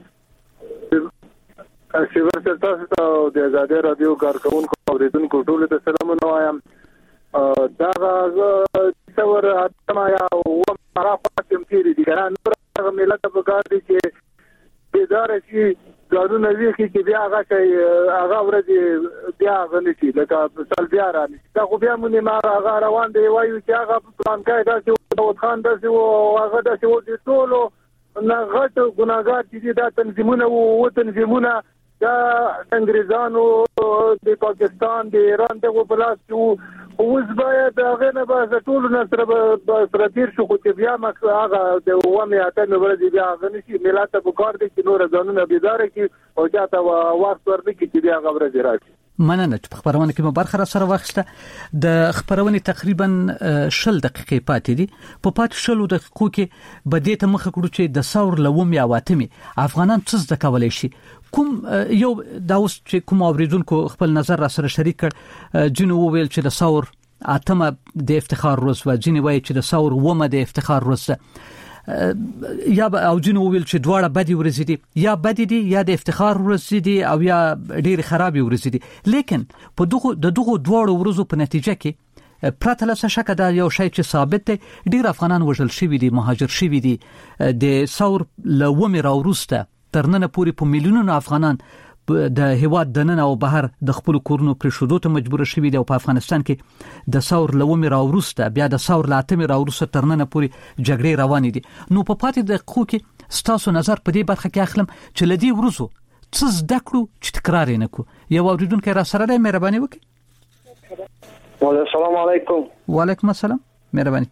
شیور سره تاسو ته د آزادي رادیو کارکونکو اوریدونکو ټول ته سلام وایم دا غږ څور اتما یا و مرافات هم تیری دي کنه نور ملت په کار دي چې بیدار شي قانون وی چې بیا هغه کوي هغه ورځ بیا غنشي لکه مثال بیا را نشي دا خو بیا مونږ ما هغه روان دی وایو چې هغه پلان کوي دا چې داود خان دا چې هغه دا چې و دي ټولو نه غټ ګناګار چې دا تنظیمونه او تنظیمونه دا انګریزانو د پاکستان د ایران دغه بلاس او اوس باید هغه نه به ټول نه سره به تیر شو خو بیا مخ هغه د ومه اته نو ورځ بیا غنشي ملت په کار دي چې نور ځانونه بيدار کی او چاته وخت ورنه کی چې بیا غوړه دراشي مننه چې خبرونه کې مبارخه را سره واخسته د خبرونه تقریبا شل دقیقې پاتې دي په پات شلو دقیقو کې بده ته مخ کړو چې د ثور لوم یا واتمي افغانان څه د کولای شي کوم یو دا اوس چې کوم اوریدونکو خپل نظر را سره شریک کړ جنو ویل چې د ثور اتمه د افتخار روز و جنو وایي چې د ثور ومه د افتخار روز یا او جنو ویل چې دواړه بدی ورزې دي یا بدی دي یا د افتخار ورزې دي او یا ډېر خرابې ورزې دي لیکن په دغه د دغه دواړو ورزو په نتیجه کې پرته له شک دا یو شی چې ثابت دی ډېر افغانان وژل شوي دي مهاجر شوي دي د ثور لومې راوروسته ترننه پوری په میلیونونو افغانان د هیواد دننه او بهر د خپل کورونو پر شودو ته مجبور شوي دي او په افغانستان کې د ثور لومې راوروسته بیا د ثور لاتمې راوروسته ترننه پوری جګړې روانې دي نو په پاتې د خو کې ستاسو نظر په دې برخه کې اخلم چې لدی ورزو څه زده کړو چې تکرار نه کو یو اوریدونکو را سره د مهرباني وکړي السلام علیکم وعلیکم السلام مهرباني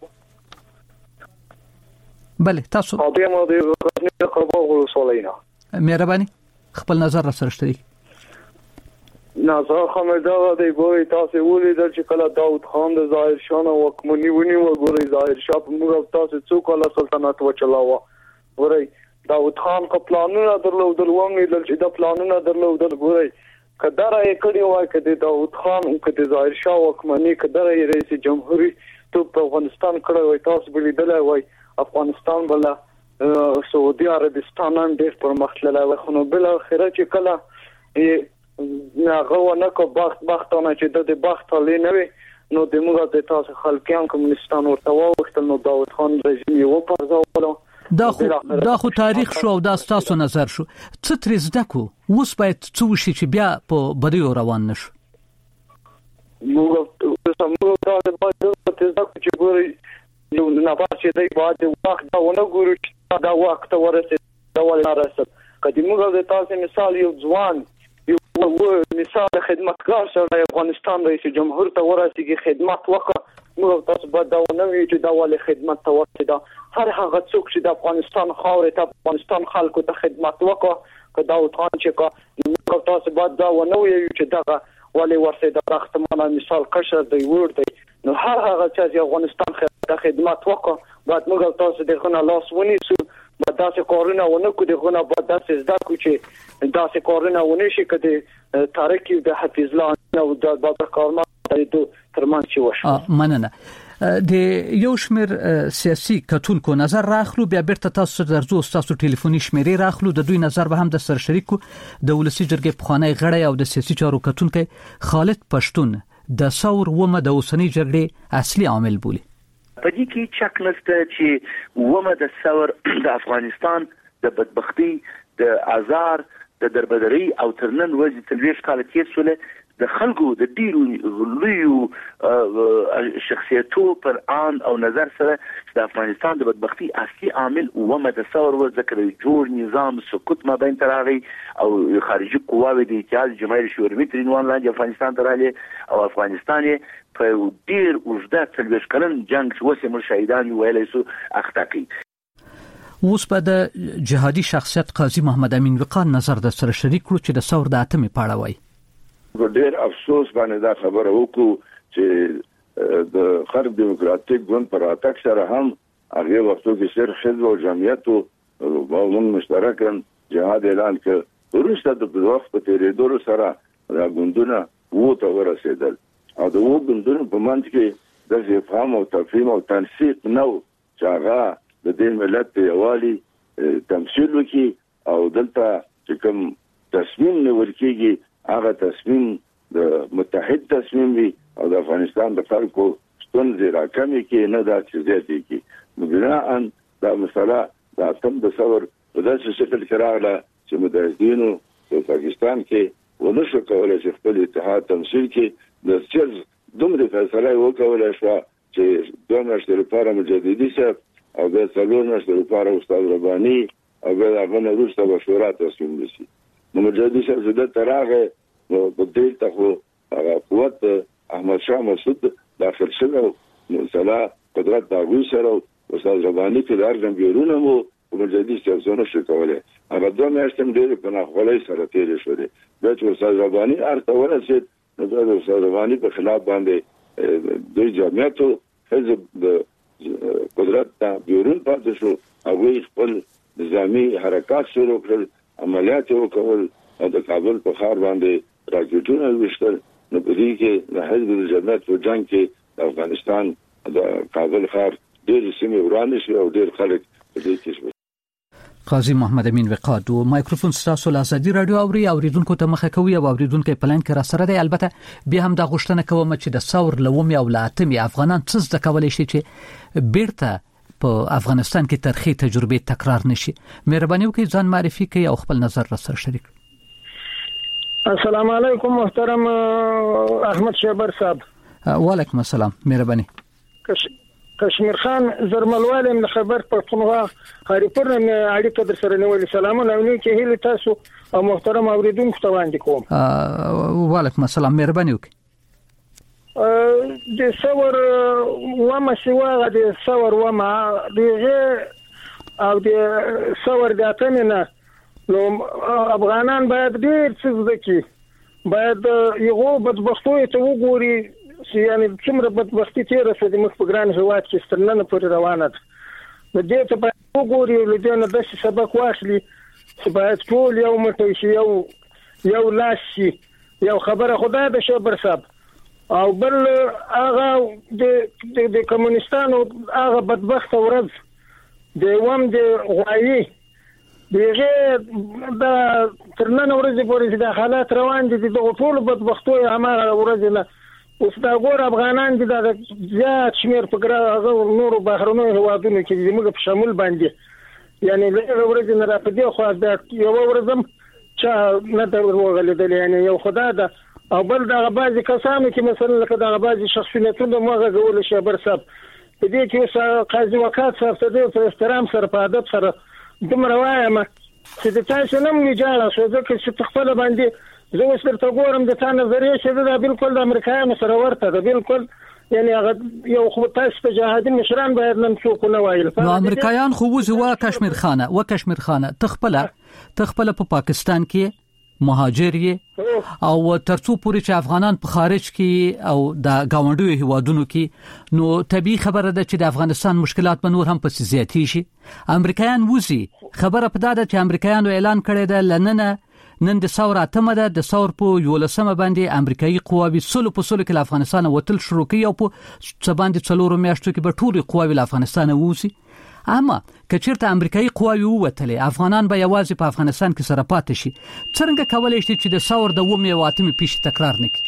بله تاسو او بیا مو د خبرو وسولینا مهرباني خپل نظر را سره شریک نظر خو دا دی ګوري تاسو ولیدل چې کله داود خان د ظاهر شاه نو وکمنی ونی و ګوري ظاهر شاه په موږ تاسو څو کله سلطنت وچلاوه ګوري داود خان کو پلانونه درلودل و مې دل چې دا پلانونه درلودل ګوري کدار یې کړی وای کده داود خان او کده ظاهر شاه وکمنی کدار یې رئیس جمهوریت ته په افغانستان کړی وای تاسو بلیدل وای افغانستان بل سعودي عربستان هم ډېر پرمختللی و خو نو بل اخره چې کله هغه ونه کو بخت بختونه چې د بخت حالې نه وي نو د موږ د تاسو خلکیان کمونستان ورته واوښتل نو داود خان رژیم یې وپرځولو دا خو دا خو تاریخ شو او دا ستاسو نظر شو څه ترې زده کو اوس باید څه وشي چې بیا په بدیو روان نشو موږ سمو دا د باید زده کو چې ګوري یو نه پاتې دی باید وخت دا ونه ګورو چې دا وخت ورسېد دا ولې راسل کدی موږ د تاسو مثال یو ځوان یو مثال خدمتګار سره افغانستان رئیس جمهور ته ورسېږي خدمت وکړه موږ تاسو باید دا ونه وی چې دا ولې خدمت ته ورسېد هر هغه څوک چې د افغانستان خاورې ته افغانستان خلکو ته خدمت وکړه که داود خان چې کا موږ تاسو باید دا ونه وی چې دا ولې ورسېد راختمانه مثال قشر دی ور دی نو هر هغه چې افغانستان د خدمت وکړه باید موږ تاسو دغه لاس ونیسو باید داسې کارونه ونه کړو دغه باید داسې زده کړو چې داسې کارونه ونه شي کده تاریخ د حفیظ الله او د بابا کارمان د ترمن چې وشو مننه د یو شمیر سیاسي کتونکو نظر راخلو بیا بیرته تاسو درځو تاسو ټلیفوني شمیرې راخلو د دوی نظر به هم د سر شریکو د ولسی جرګې پخوانی غړی او د سیاسي چارو کتونکو خالد پښتون د ثور ومه د اوسنۍ جګړې اصلي عامل بولي په دې کې چک نشته چې ومه د ثور د افغانستان د بدبختی د آزار د دربدري او ترنن وځي تلويش کال کې سولې د خلکو د ډیرو لویو شخصیتو پر آن او نظر سره د افغانستان د بدبختی اصلي عامل ومه د ثور و ذکر جوړ نظام سقوط ما بین تراغي او خارجي قواوې د اتحاد جماهیر شوروي ترینوان لاندې افغانستان ته راغلي او افغانستان په ډیر اوږده تلويش کلن جنگ وسه مر شهیدان ویلې سو اختاقي اوس په د جهادي شخصیت قاضي محمد امین وقار نظر د سره شریک کړو چې د ثور د اتمې پاړه وای ډېر افسوس باندې دا خبره وکړو چې د خرب دیموکراتیک ګوند پر اتاک سره هم هغه وختو کې سر حزب او جمعیت او موږ مشترکاً جهاد اعلان کړ ورسته د وخت په تیریدو سره دا ګوندونه وو ته ورسېدل او د وو ګوندونو په منځ کې د افهام او تفهیم او تنسیق نو چې هغه د دې ملت په یوالي تمثيل وکي او دلته چې کوم تصمیم نیول کېږي هغه تصمیم د متحد تصمیم وي او د افغانستان د خلکو ستونزې راکمې کې نه دا چې زیاتې کې نو بناء دا مسله دا تم د ثور په داسې شکل کې راغله چې مجاهدینو په پاکستان کې ونشو کولای چې خپل اتحاد تمثيل کې د سیاست دومره فیصله وکولای شو چې دوه میاشتې لپاره مجاهدی صاحب او د څلور میاشتې لپاره استاد رباني او د هغه نه وروسته مشوره تصمیم نیسي نو مجاهدی صاحب زده ترغه نو په دې ته خو هغه قوت احمد شاه مسعود داخل شوی نو سلا قدرت دا وی سره استاد رباني کې دار جمهورونه مو مجاهدی صاحب زونه شو کولای هغه دوه میاشتې ډېر په ناخوالۍ سره تیر شو دي د استاد رباني ارته ورسید نو د استاد رباني په خلاف باندې د جمعیتو حزب د قدرت ته بیرون پاتې شو او خپل نظامی حرکات شروع کړل عملیات وکول او د کابل په ښار باندې راکټونه وشتل نو په دې کې د حزب الجمعیت په جنگ کې د افغانستان د کابل ښار ډېر سیمې ورانې شو او ډېر خلک په دې کې قاضي محمد امین وقاد او مایکروفون ستاسو له ازادي رادیو اوري اوریدونکو ته مخه کوي او اوریدونکو پلان کې را سره دی البته بیا هم د غوښتنه کوم چې د ثور لومي او لاتمي افغانان څه د کولای شي چې بیرته په افغانستان کې تاریخي تجربه تکرار نشي مهرباني وکړئ ځان معرفي کړئ او خپل نظر را سره شریک السلام علیکم محترم احمد شهبر صاحب وعلیکم السلام مهرباني کشمیر خان زرملواله من خبر پښتونخوا خارپور نه اړیکه در سره نیولې سلامونه او نیکه هیله تاسو او محترم اوریدونکو ته وړاندې کوم وعلیکم السلام مهرباني وکړئ د ثور ومه سیوا د ثور ومه دغه او د ثور د اتمنه نو افغانان باید ډیر څه ځکه باید یو بدبختوي ته وګوري یعنی څومره بدبختی تیر شو د مخ په ګران هواد کې ستننه پورې روانه ده نو دې ته په وګوري له دې د سبق واخلي چې باید ټول یو مټی شي یو یو لاس شي یو خبره خدای د شبر صاحب او بل هغه د د کمونستانو هغه بدبخت ورځ د وم د غوایي دغه د ترنن ورځ پورې د حالات روان دي د ټول بدبختوي هغه ورځ نه اوس دا ګور افغانان دي د زیات شمیر په ګرغه نورو بهرنو هوادونو کې موږ په شامل باندې یعنی له ورځې نه راپدې خو دا یو ورځم چې نه دا ورغلې د یعنی یو خدا ده او بل دا بعضی کسانو چې مثلا لکه دا بعضی شخصیتونه موږ غوول شي بر صاحب په دې کې قاضي وکات صاحب ته د احترام سره په ادب سره دومره وایم چې د تاسو نوم ویجاړه شو ځکه چې تخفل باندې زه اوس درته ګورم د تا نظریه چې دا بالکل د امریکایانو سره ورته ده بالکل یعنی هغه یو خو تاسو ته جهادي مشران باید نن څوک نه وایل نو امریکایان خو وځي وا کشمیر خانه و کشمیر خانه تخپل تخپل په پاکستان کې مهاجر او ترڅو پورې چې افغانان په خارج کې او د گاونډیو هیوادونو کې نو طبيعي خبره ده چې د افغانستان مشکلات به نور هم پس زیاتی شي امریکایان وځي خبره په داده چې امریکایانو اعلان کړی ده لننه نن د ثور اتمه ده د ثور په یولسمه باندې امریکایي قواوی سلو په سلو کې له افغانستان وتل شروع کړي او په څه باندې څلورو میاشتو کې به ټول قواوی له افغانستان ووسی اما کچیرته امریکایي قواوی ووتلې افغانان به یوازې په افغانستان کې سره پاتې شي څنګه کولای شي چې د ثور د ومه او اتمه پیش تکرار نکړي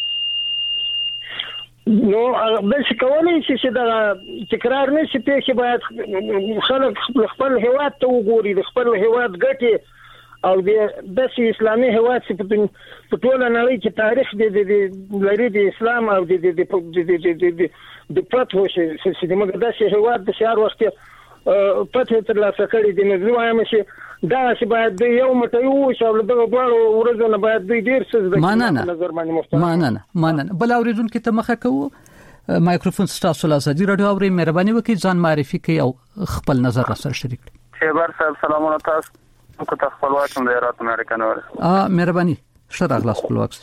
نو به څه کولای شي چې دا تکرار نشي پیښه باید خلک خپل هیواد ته وګوري د خپل هیواد ګټي او د اسلامي هیواد په ټوله نړۍ کې تاریخ د لري د اسلام او د د د د پاتو چې د مقدس هیواد د شهر وخت پته تر لاسه کړی د نظر وایم چې دا چې باید د یو مټیو چې د دوه ورځې نه باید د ډیر څه د نظر باندې محترم ماننه ماننه بل اوریدونکو ته مخه کوو مایکروفون ستاسو له ازادي رادیو اوري مهرباني وکړئ ځان معرفي کړئ او خپل نظر را سره شریک کړئ شهبر صاحب سلامونه تاسو کو ته خپلواک هم د ایران امریکانو ا مهرباني شته اغلاس خپلواک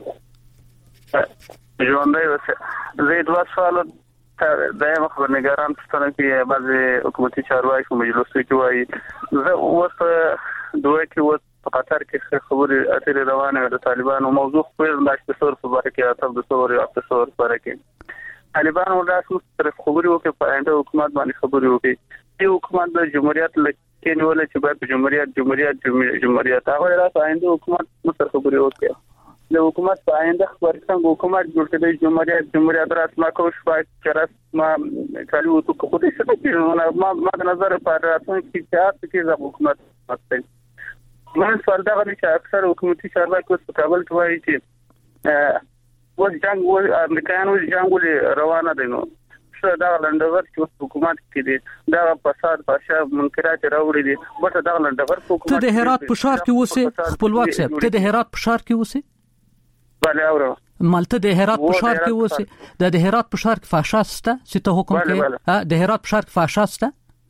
ژوندۍ وسه زه دوه سوال دایم خبرنګاران ستنه کې بعضي حکومتي چارواکي په مجلس کې وایي زه اوس دوه کې اوس په قطر کې خبرې اترې روانه د طالبانو موضوع خپل د اشتسور په اړه کې اته د څور او اشتسور په اړه کې طالبانو دا څه خبرې وکړي په انده حکومت باندې خبرې وکړي چې حکومت د جمهوریت کې نیول چې باید جمهوریت جمهوریت جمهوریت هغه راځي انده حکومت مستر خبرې وکړي د حکومت په آینده ورڅنګ حکومت جوړ کړي جمهوریت جمهوریت رسما کوش پات چرسما کالو تو کو دې څه کوي ما ما د نظر پر راتلونکي کې چې د حکومت مستل من سوال دا غوښتل چې اکثر حکومتي چارواکي په کابل کې وایي چې و جنگ و امریکایانو جنگ روانه دي نو څه دا لندغر چې حکومت کې دي دا فساد پاشا منکرات راوړي دي بټه دا لندغر حکومت ته د هرات په شهر کې اوسې خپلواک صاحب ته د هرات په شهر کې اوسې بله اورو مالته د هرات په شهر کې اوسې د د هرات په شهر کې فاشاسته چې ته حکم کې د هرات په شهر کې فاشاسته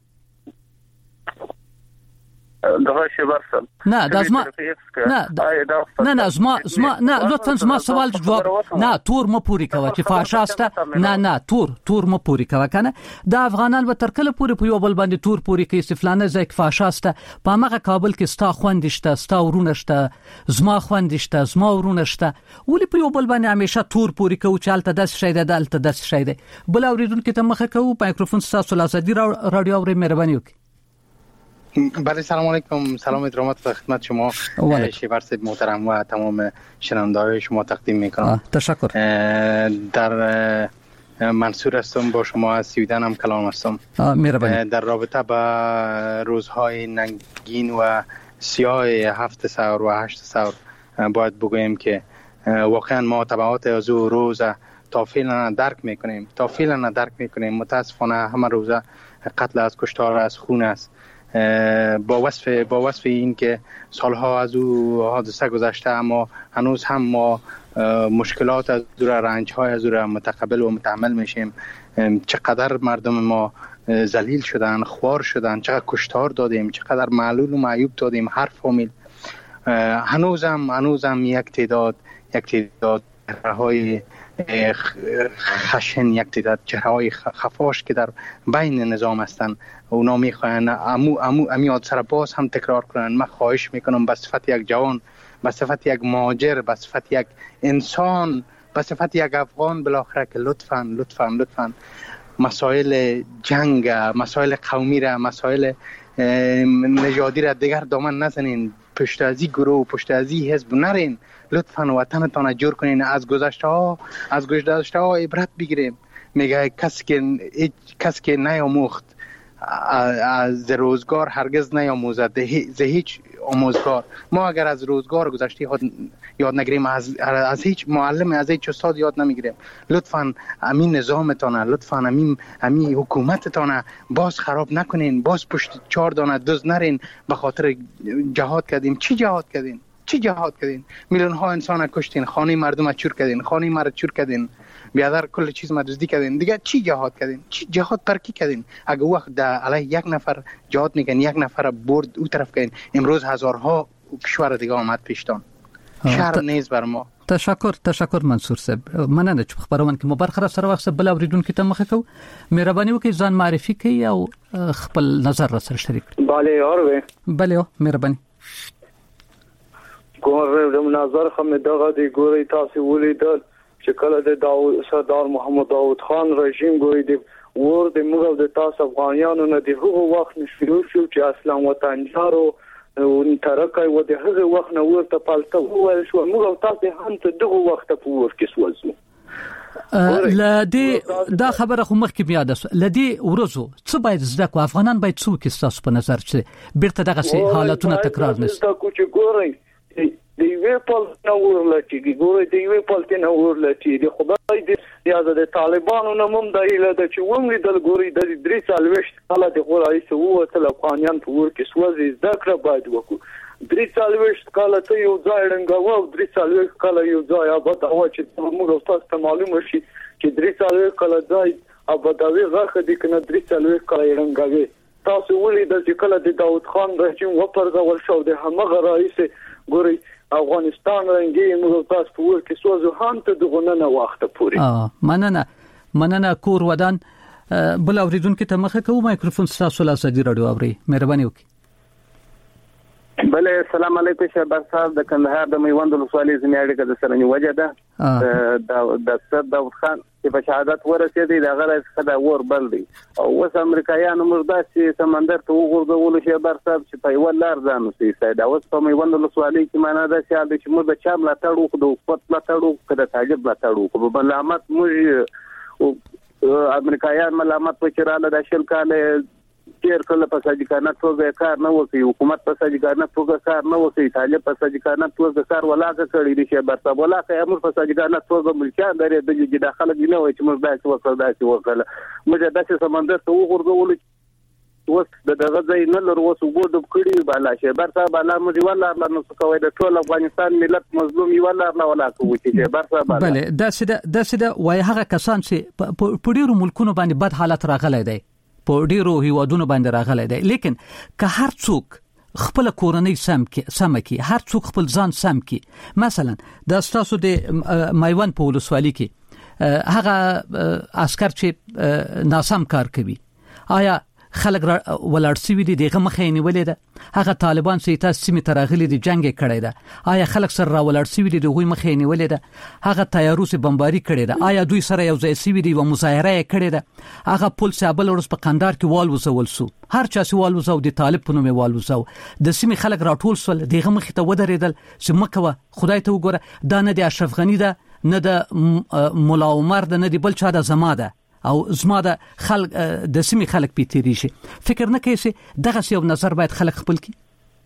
دغه شی ورسل نه د ازما نه نه نه ازما ازما نه لطفا زما سوال جواب نه تور مو پوری کوي چې فاشاسته نه نه تور تور مو پوری کوي کنه د افغانان به تر کله پوری په یو بل باندې تور پوری کوي استفلانه ځکه فاشاسته په هغه کابل کې ستا خوندشته ستا ورونه شته زما خوندشته زما ورونه شته ولې په یو بل باندې همیشه تور پوری کوي چې الته داس شي ده الته داس شي ده بل اوریدونکو ته مخه کوي مایکروفون تاسو لاسدی رادیو اوري مهرباني وکړئ. بله سلام علیکم، سلام ادرامات خدمت شما شیور صاحب محترم و تمام شنونده‌های شما تقدیم میکنم. تشکر. در منصور هستم، با شما از سویدن هم کلام هستم. مهربانی. در رابطه با روزهای ننگین و سیاه هفت سور و هشت سور باید بگوییم که واقعا ما تبعات از او روز تا فعلا درک میکنیم تا فعلا درک میکنیم متاسفانه همه روزه قتل از کشتار از خون است. با وصف با وصف این که سالها از او حادثه گذشته اما هنوز هم ما مشکلات از او را رنج‌های از او را متقبل و متحمل میشیم. چقدر مردم ما ذلیل شدن، خوار شدن، چقدر کشتار دادیم، چقدر معلول و معیوب دادیم هر فامیل. هنوزم هنوزم یک تعداد یک تعداد چهره‌های خشن، یک تعداد چهره‌های خفاش که در بین نظام هستند اونا میخواین امو امو امی حادثه را باز هم تکرار کنن. من خواهش میکنم به صفت یک جوان، به صفت یک مهاجر، به صفت یک انسان، به صفت یک افغان بالاخره که لطفاً لطفاً لطفاً مسائل جنگ، مسائل قومی را، مسائل نژادی را دیگر دامن نزنین، پشت از این گروه پشت از این حزب نرین. لطفاً وطنتان جور کنین، از گذشته ها از گذشته ها عبرت بگیریم. میگه کسی که کسی که نیاموخت از روزگار هرگز نیاموزد ز هیچ آموزگار. ما اگر از روزگار گذشته یاد نگیریم از از هیچ معلم از هیچ استاد یاد نمیگیریم. لطفاً امین نظامتان، لطفاً امین امین حکومتتان باز خراب نکنین، باز پشت چهار دانه دز نرین به خاطر جهاد کردیم. چی جهاد کردین؟ چی جهاد کردین؟ میلیون ها انسان کشتین، خانه مردم چور کردین، خانه مرد چور کردین، بیادر کل چیز مدزدی کردین. دیگه چی جهاد کردین؟ چی جهاد پر کی کردین؟ اگه وقت در علیه یک نفر جهاد میکنین، یک نفر برد او طرف کردین، امروز هزارها کشور دیگه آمد پیشتان. شهر نیز بر ما. تشکر تشکر منصور صاحب، مننه چې خبرونه کې مبارک سره وخت بل اوریدونکو ته مخه کو. مهرباني وکړئ ځان معرفي کړئ او خپل نظر را سره شریک کړئ. بله اوروي بله مهرباني. ګور د مناظر خمه دغه دی ګوري تاسو ولیدل چې کله د داوود سردار محمد داوود خان رژیم ګوري دی ور د موږ د تاسو افغانانو نه دی هغه وخت نشو شو چې اصلا وطنجارو او ترکای و د هغه وخت نه ورته پالته وول شو. موږ تاسو هم ته دغه وخت په ور کې سوځو. لدی دا خبره خو مخکې بیا ده. لدی ورځو څه باید زده کو افغانان باید څو کې تاسو په نظر چې بیرته دغه سي حالتونه تکرار نشي. دا کو چې ګورئ دی وی پال نور لټي ګورئ دی وی پال ته نور لټي دی خدای دې یاد د طالبانو نوم د ایله د چې ومې د ګوري د درې سالويشت کله د غوړای سو وته افغانان په ور کې سوځي ذکر باید وکړو. درې سالويشت کله ته یو ځای رنګاو درې سالويشت کله یو ځای آباد او چې موږ تاسو ته معلوم شي چې درې سالويشت کله ځای آبادوي غاخه دي کنه درې سالويشت کله رنګاوي. تاسو ولې د چې کله د داوود خان رژیم وپرځول شو د همغه رئیس ګوري افغانستان رنګي موږ تاسو په ور کې سوځو هم ته دغه نه وخت پوري. اه مننه مننه کور ودان. بل اوریدونکو ته مخه کوم مایکروفون تاسو لا سدي رادیو اوري مهرباني وکړئ. بله السلام علیکم شهباز صاحب د کندهار د میوند ولسوالۍ زمي اړیکه د سره نیوجه ده. د ډاکټر داود خان چې په شهادت ورسېدی د غره څخه د ور بل دی او اوس امریکایانو مردا چې سمندر ته وګورځول شي بر صاحب چې په یو لار ځان وسې دا اوس په میوند لسوالۍ کې معنا ده چې د شمو د چا ملاتړ وکړو د حکومت ملاتړ وکړو د طالب ملاتړ وکړو په علامت موږ امریکایان ملامت وکړاله د شل کال تیر کله په ساجکانه توګه کار نه وکړي حکومت په ساجکانه توګه کار نه وکړي طالب په ساجکانه توګه کار ولاګه کړی دي چې برته ولاګه امر په ساجکانه توګه ملکان درې د دې داخله دی نه وای چې موږ داسې وکړو داسې وکړو موږ داسې سمندر ته وګورځول اوس د دغه ځای نه لر اوس وګورم کړی بالا شه برته بالا موږ ولا الله نو کوي د ټول افغانستان ملت مظلوم یو ولا الله ولا کوي چې برته بالا بله داسې داسې وای هغه کسان چې په ډیرو ملکونو باندې بد حالت راغلی دی په ډیرو هیوادونو باندې راغلی دی لیکن که هر څوک خپل کورنۍ سم کې سم کې هر څوک خپل ځان سم کې مثلا د تاسو د میوند په ولسوالۍ کې هغه عسكر چې ناسم کار کوي آیا خلک ولړ سوي دي دغه مخې نیولې ده هغه طالبان چې تاسو سیمه ترغلي دي جنگ کړی ده آیا خلک سره ولړ سوي دي دغه مخې نیولې ده هغه تیاروس بمباری کړی ده آیا دوی سره یو ځای سوي دي و مظاهره کړی ده هغه پل سابل ورس په قندار کې وال وسول سو هر چا سوال وسو د طالب په نوم وال وسو د سیمه خلک راټول سول دغه مخې ته ودرېدل چې مکه خدای ته وګوره دا نه د اشرف غنی ده نه د مولا عمر ده نه د بل چا د زما ده او زما د خلک د سیمې خلک پیتری شي فکر نه کوي چې دغه یو نظر باید خلک خپل کی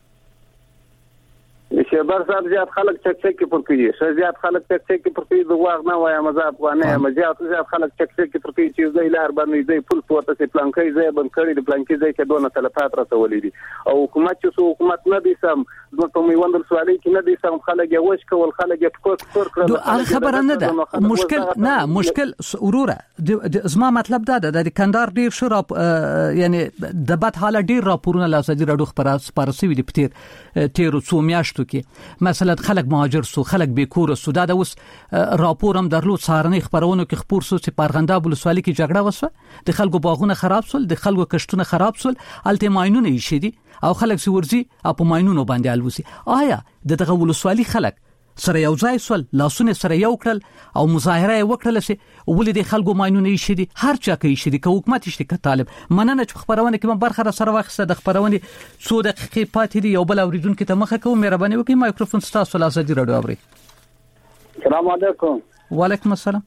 شهبر صاحب زیات خلک چک چک پر کوي زیات خلک چک چک پر کوي د واغ نه وای مزه افغانه مزيات زیات خلک چک چک پر کوي چې زې لار باندې زې پل پورته سي پلانکې زې بن کړی د پلانکې زې چې دونه تلفات راټولې دي او حکومت چې سو حکومت نه دي سم نو په میوند سوالي کې نه دي سم خلک یې وښ کول خلک یې ټکور ټکور کړل خبره نه ده مشکل نه مشکل وروره زما مطلب دا ده د کندهار ډیر شو یعنی د بد حالت ډیر راپورونه لاسدي راډو خبره سپارسي وي د پتیر تیر څو میاشتو کې مثلا خلک مهاجر سو خلک بیکور سو دا د اوس راپور هم درلود سارنې خبرونه کې خبر سو چې پارغنده بولسوالي کې جګړه وسوه د خلکو باغونه خراب سول د خلکو کشتونه خراب سول الته ماينونه یې شدي او خلک سورځي او په ماينونو باندې الوسي آیا د دغه ولسوالي خلک سره یو ځای سول لاسونه سره یو کړل او مظاهره وکړل شي ولې د خلکو ماينونه یې شدي هر چا کوي شدي که حکومت شي که طالب مننه چې خبرونه کې برخه سره واخسته د خبرونه څو دقیقې پاتې دي یو بل اوریدونکو ته مخه کوم مهرباني وکړئ مایکروفون ستاسو له ازادي رادیو اوري السلام علیکم وعلیکم السلام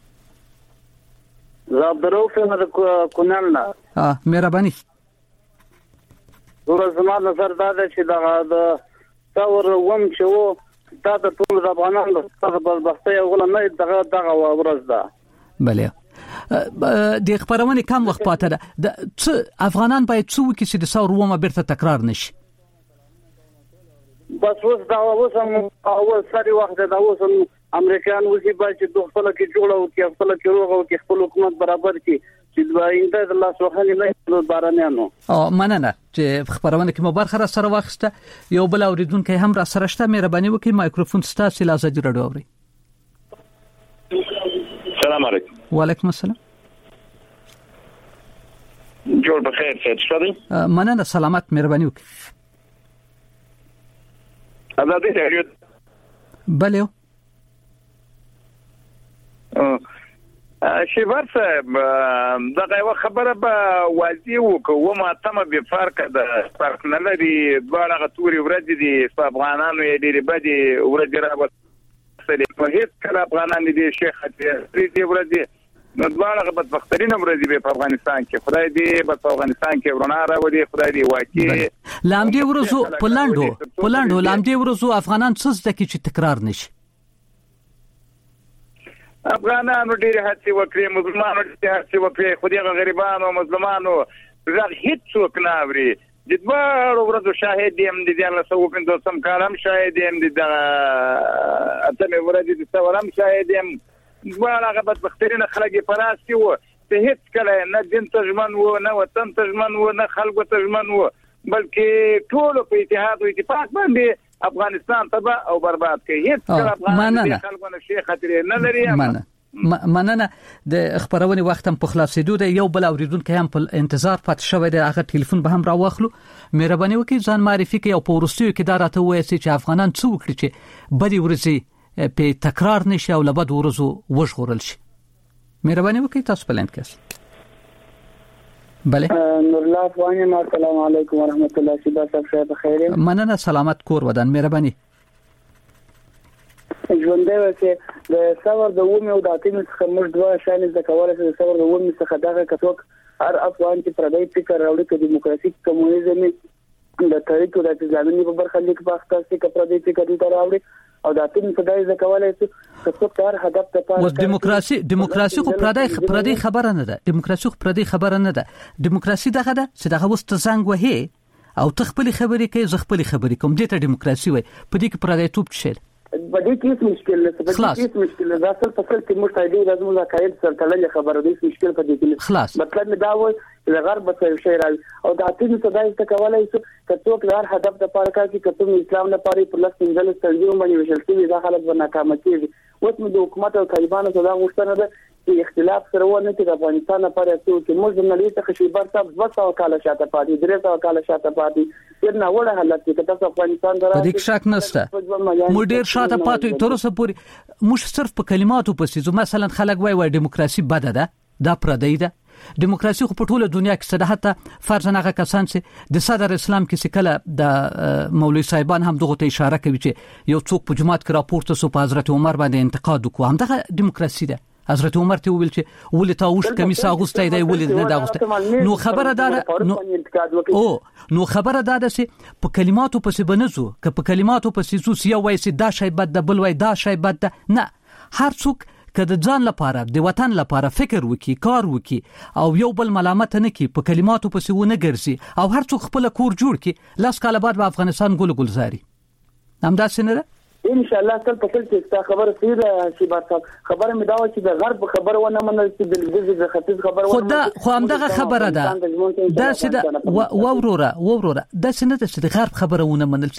زه عبدالرؤف یم کونلنا اه مهرباني ورځ زما نظر دا ده چې دا د څور وم چې وو دا د ټول د افغانانو د بدبختۍ او غل نه دغه دغه ورځ ده بله د خبرونه کم وخت پاتې ده د افغانان باید څو کې چې د ثور ومه بیرته تکرار نشي بس اوس دا اوس هم اول سری وخت دا اوس امریکایان وځي چې دوه خپل کې جوړ او کې خپل کې روغ او کې خپل حکومت برابر کې چې د آینده د الله سبحانه نه بارانيانو او مننه چې خبرونه کې مبارخه سره واخسته یو بل اوریدونکو هم را سره شته مهرباني وکړئ مایکروفون ستاسو له ازادي رادیو اوري السلام علیکم وعلیکم السلام جوړ بخیر څه شته مننه سلامت مهرباني وکړئ ازادي رادیو بله شیبر صاحب دغه یو خبره به واضح وکړو ما تمه به فرق ده فرق نه لري دواړه غتوري ورځ دي په افغانانو یې ډېری بدی ورځ راوځي په هیڅ کله افغانان دي شیخ دې ورځ نو دواړه بدبخترین ورځ دي په افغانستان کې خدای دې په افغانستان کې ورونه راوړي خدای دې واکي لامدي ورځو پلاندو پلاندو لامدي ورځو افغانان څه ځکه چې تکرار نشي افغانانو ډېر هڅې وکړي مسلمانانو ډېر هڅې وکړي خو دغه غریبانو او مظلومانو زغ هیڅ څوک نه اوري د دوه ورځو شاهد یم د دې له څو پنځوسم کال هم شاهد یم د اتمه ورځې د څور هم شاهد یم دواړه بدبخترین خلک په راس کې وو ته هیڅ کله نه دین ترجمن وو نه وطن ترجمن وو نه خلکو ترجمن وو بلکې ټول په اتحاد او اتفاق باندې افغانستان تباہ او برباد کوي هیڅ کله افغانستان خلکو نه شي خطر نه لري مننه د خبرونه وخت هم په خلاصېدو د یو بل اوریدونکو هم په انتظار پات شوی د هغه ټلیفون به هم راوخلو مهرباني وکړئ ځان معرفي کړئ او په ورستیو کې دا راته وایي چې افغانان څو کړي چې بدی ورسي په تکرار نشي او لبد ورزو وژغورل شي. مهرباني وکړئ تاسو په لاین کې. بله نور الله افغاني. السلام علیکم ورحمت الله. شیبا صاحب شای بخیر. مننه. سلامت کور ودان. مهرباني. ژوندې وسه د څور د ومه او د اتمه څخه موږ دوه شان د کوله چې د څور د ومه څخه دغه کڅوک هر افغان چې پردی فکر راوړي چې دیموکراسي کمونیزم د تاریخ او د ځانګړي په برخه لیک باخته چې پردی فکر دې راوړي او د اتمه څخه د کوله چې کڅوک هر هدف ته پاره. اوس دیموکراسي دیموکراسي خو پردی پردی خبره نه ده. دیموکراسي خو پردی خبره نه ده. دیموکراسي دغه ده چې دغه وست زنګ وهي او تخپل خبرې کوي ز خپل خبرې کوم دې ته دیموکراسي وای. په دې کې پردی توپ شي بدی کیس مشکل نه څه بدی کیس مشکل نه اصل فصل کې مشاهده لازم لا قاعده سره تلل خبره دې مشکل پدې کې خلاص مطلب نه دا و چې غرب څه شي راځي او د اتینو صداي څه کولای شي کڅوک لار هدف د پاره کا چې کڅوک اسلام نه پاره پر لس منځل تنظیم باندې وشل چې دا حالت ورنه ناکام کیږي. اوس موږ د حکومت او طالبانو صدا غوښتنه ده چې اختلاف سره ونه چې د افغانستان لپاره چې موږ د نړۍ څخه شي برته دوه کال شاته پاتې درې کال شاته پاتې ورنه وړه حالت چې تاسو افغانستان درا د شک نشته موږ ډیر شاته پاتې تر اوسه پورې موږ صرف په کلماتو پسې زو مثلا خلک وای وای دیموکراسي بده ده دا پردی ده. دیموکراسي خو په ټوله دنیا کې څه حتی فرض نه کسان چې د صدر اسلام کې سکله د مولوی صاحبان هم دغه ته اشاره کوي چې یو څوک په جماعت کې راپورته سو په حضرت عمر باندې انتقاد وکړ هم دغه دیموکراسي ده. حضرت عمر ته ویل چې ولې تاوش کمیس اغوسته دی ولې نه دا اغوسته نو خبره ده او نو خبره ده چې په کلماتو پسې بنځو که په کلماتو پسې زو یو وایي چې دا شی بد ده بل وایي دا شی بد ده نه. هر څوک که د ځان لپاره د وطن لپاره فکر وکي کار وکي او یو بل ملامت نه کی په کلماتو پسې ونه ګرځي او هر څوک خپل کور جوړ کی لاس کاله بعد په افغانستان ګل ګلزاري هم دا څنګه ده ان شاء الله تل په تل کې ستا خبره سیده شي باسه خبره مې دا و چې د غرب خبره ونه منل چې د دې د ختیځ خبره خو دا خو هم دغه خبره ده دا چې دا ووروره ووروره دا څنګه ده چې د غرب خبره ونه منل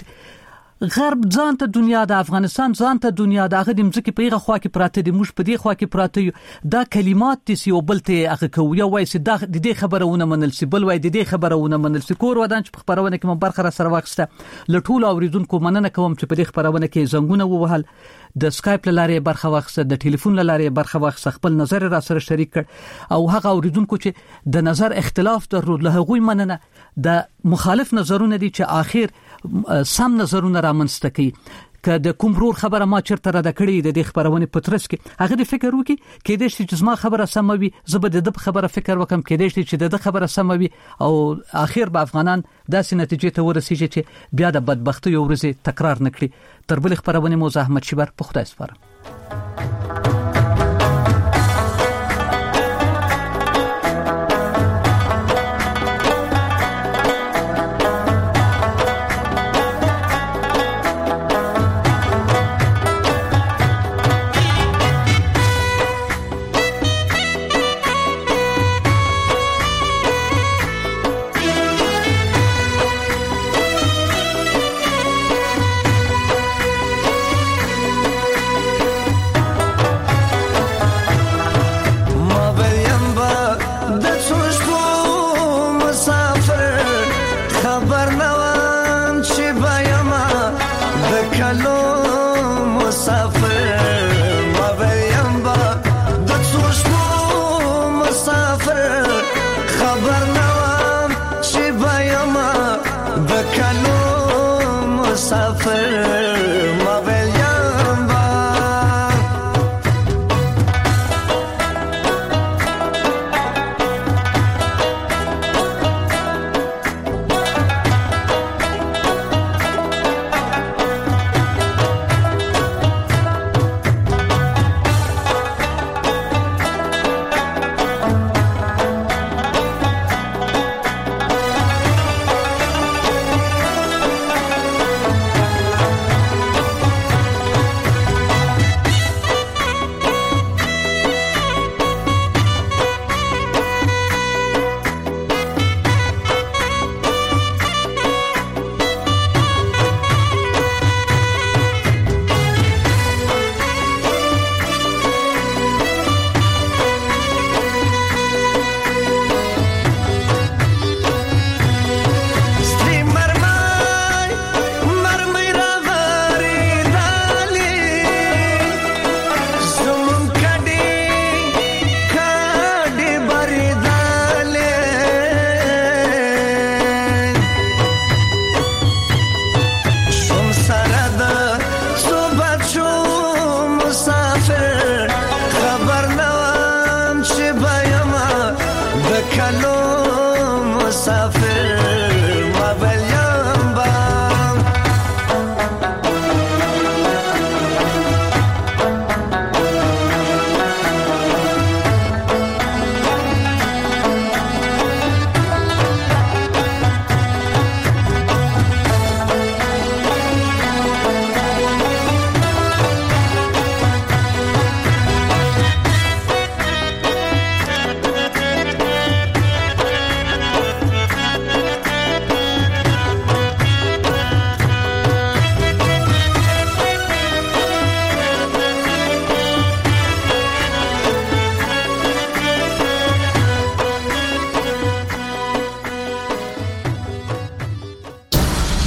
غرب ځان ته دنیا د افغانستان ځان ته دنیا د هغه د مځکې په هغه خوا کې پراته دي موږ په دې خوا کې پراته یو دا کلمات دي یو بل ته هغه کوي یو وایي چې د دې خبرونه منل سي بل وایي د دې خبرونه منل سي کور ودان چې په خبرونه کې مبرخه را سره واخسته لټول اوریدونکو مننه کوم چې په دې خبرونه کې زنګونه ووهل د سکایپ لاره برخه واخسته د ټلیفون لاره برخه واخسته خپل نظر را سره شریک کړ او هغه اوریدونکو چې د نظر اختلاف درلود له هغوی مننه د مخالف نظرونه دي چې اخر سم نظرونه رامنځته کوي که د کومرور خبره ما چرته را د کړې د دې خبرونه پترس کې هغه د فکر وکي کې دې چې زما خبره سم وي زبر د خبره فکر وکم کې دې چې د خبره سم وي او اخر به افغانان داسې نتیجې ته ورسیږي چې بیا د بدبختی یو ورځ تکرار نکړي. تر بل خبرونه مو زحمت شبر په خدای سپارم. مسافر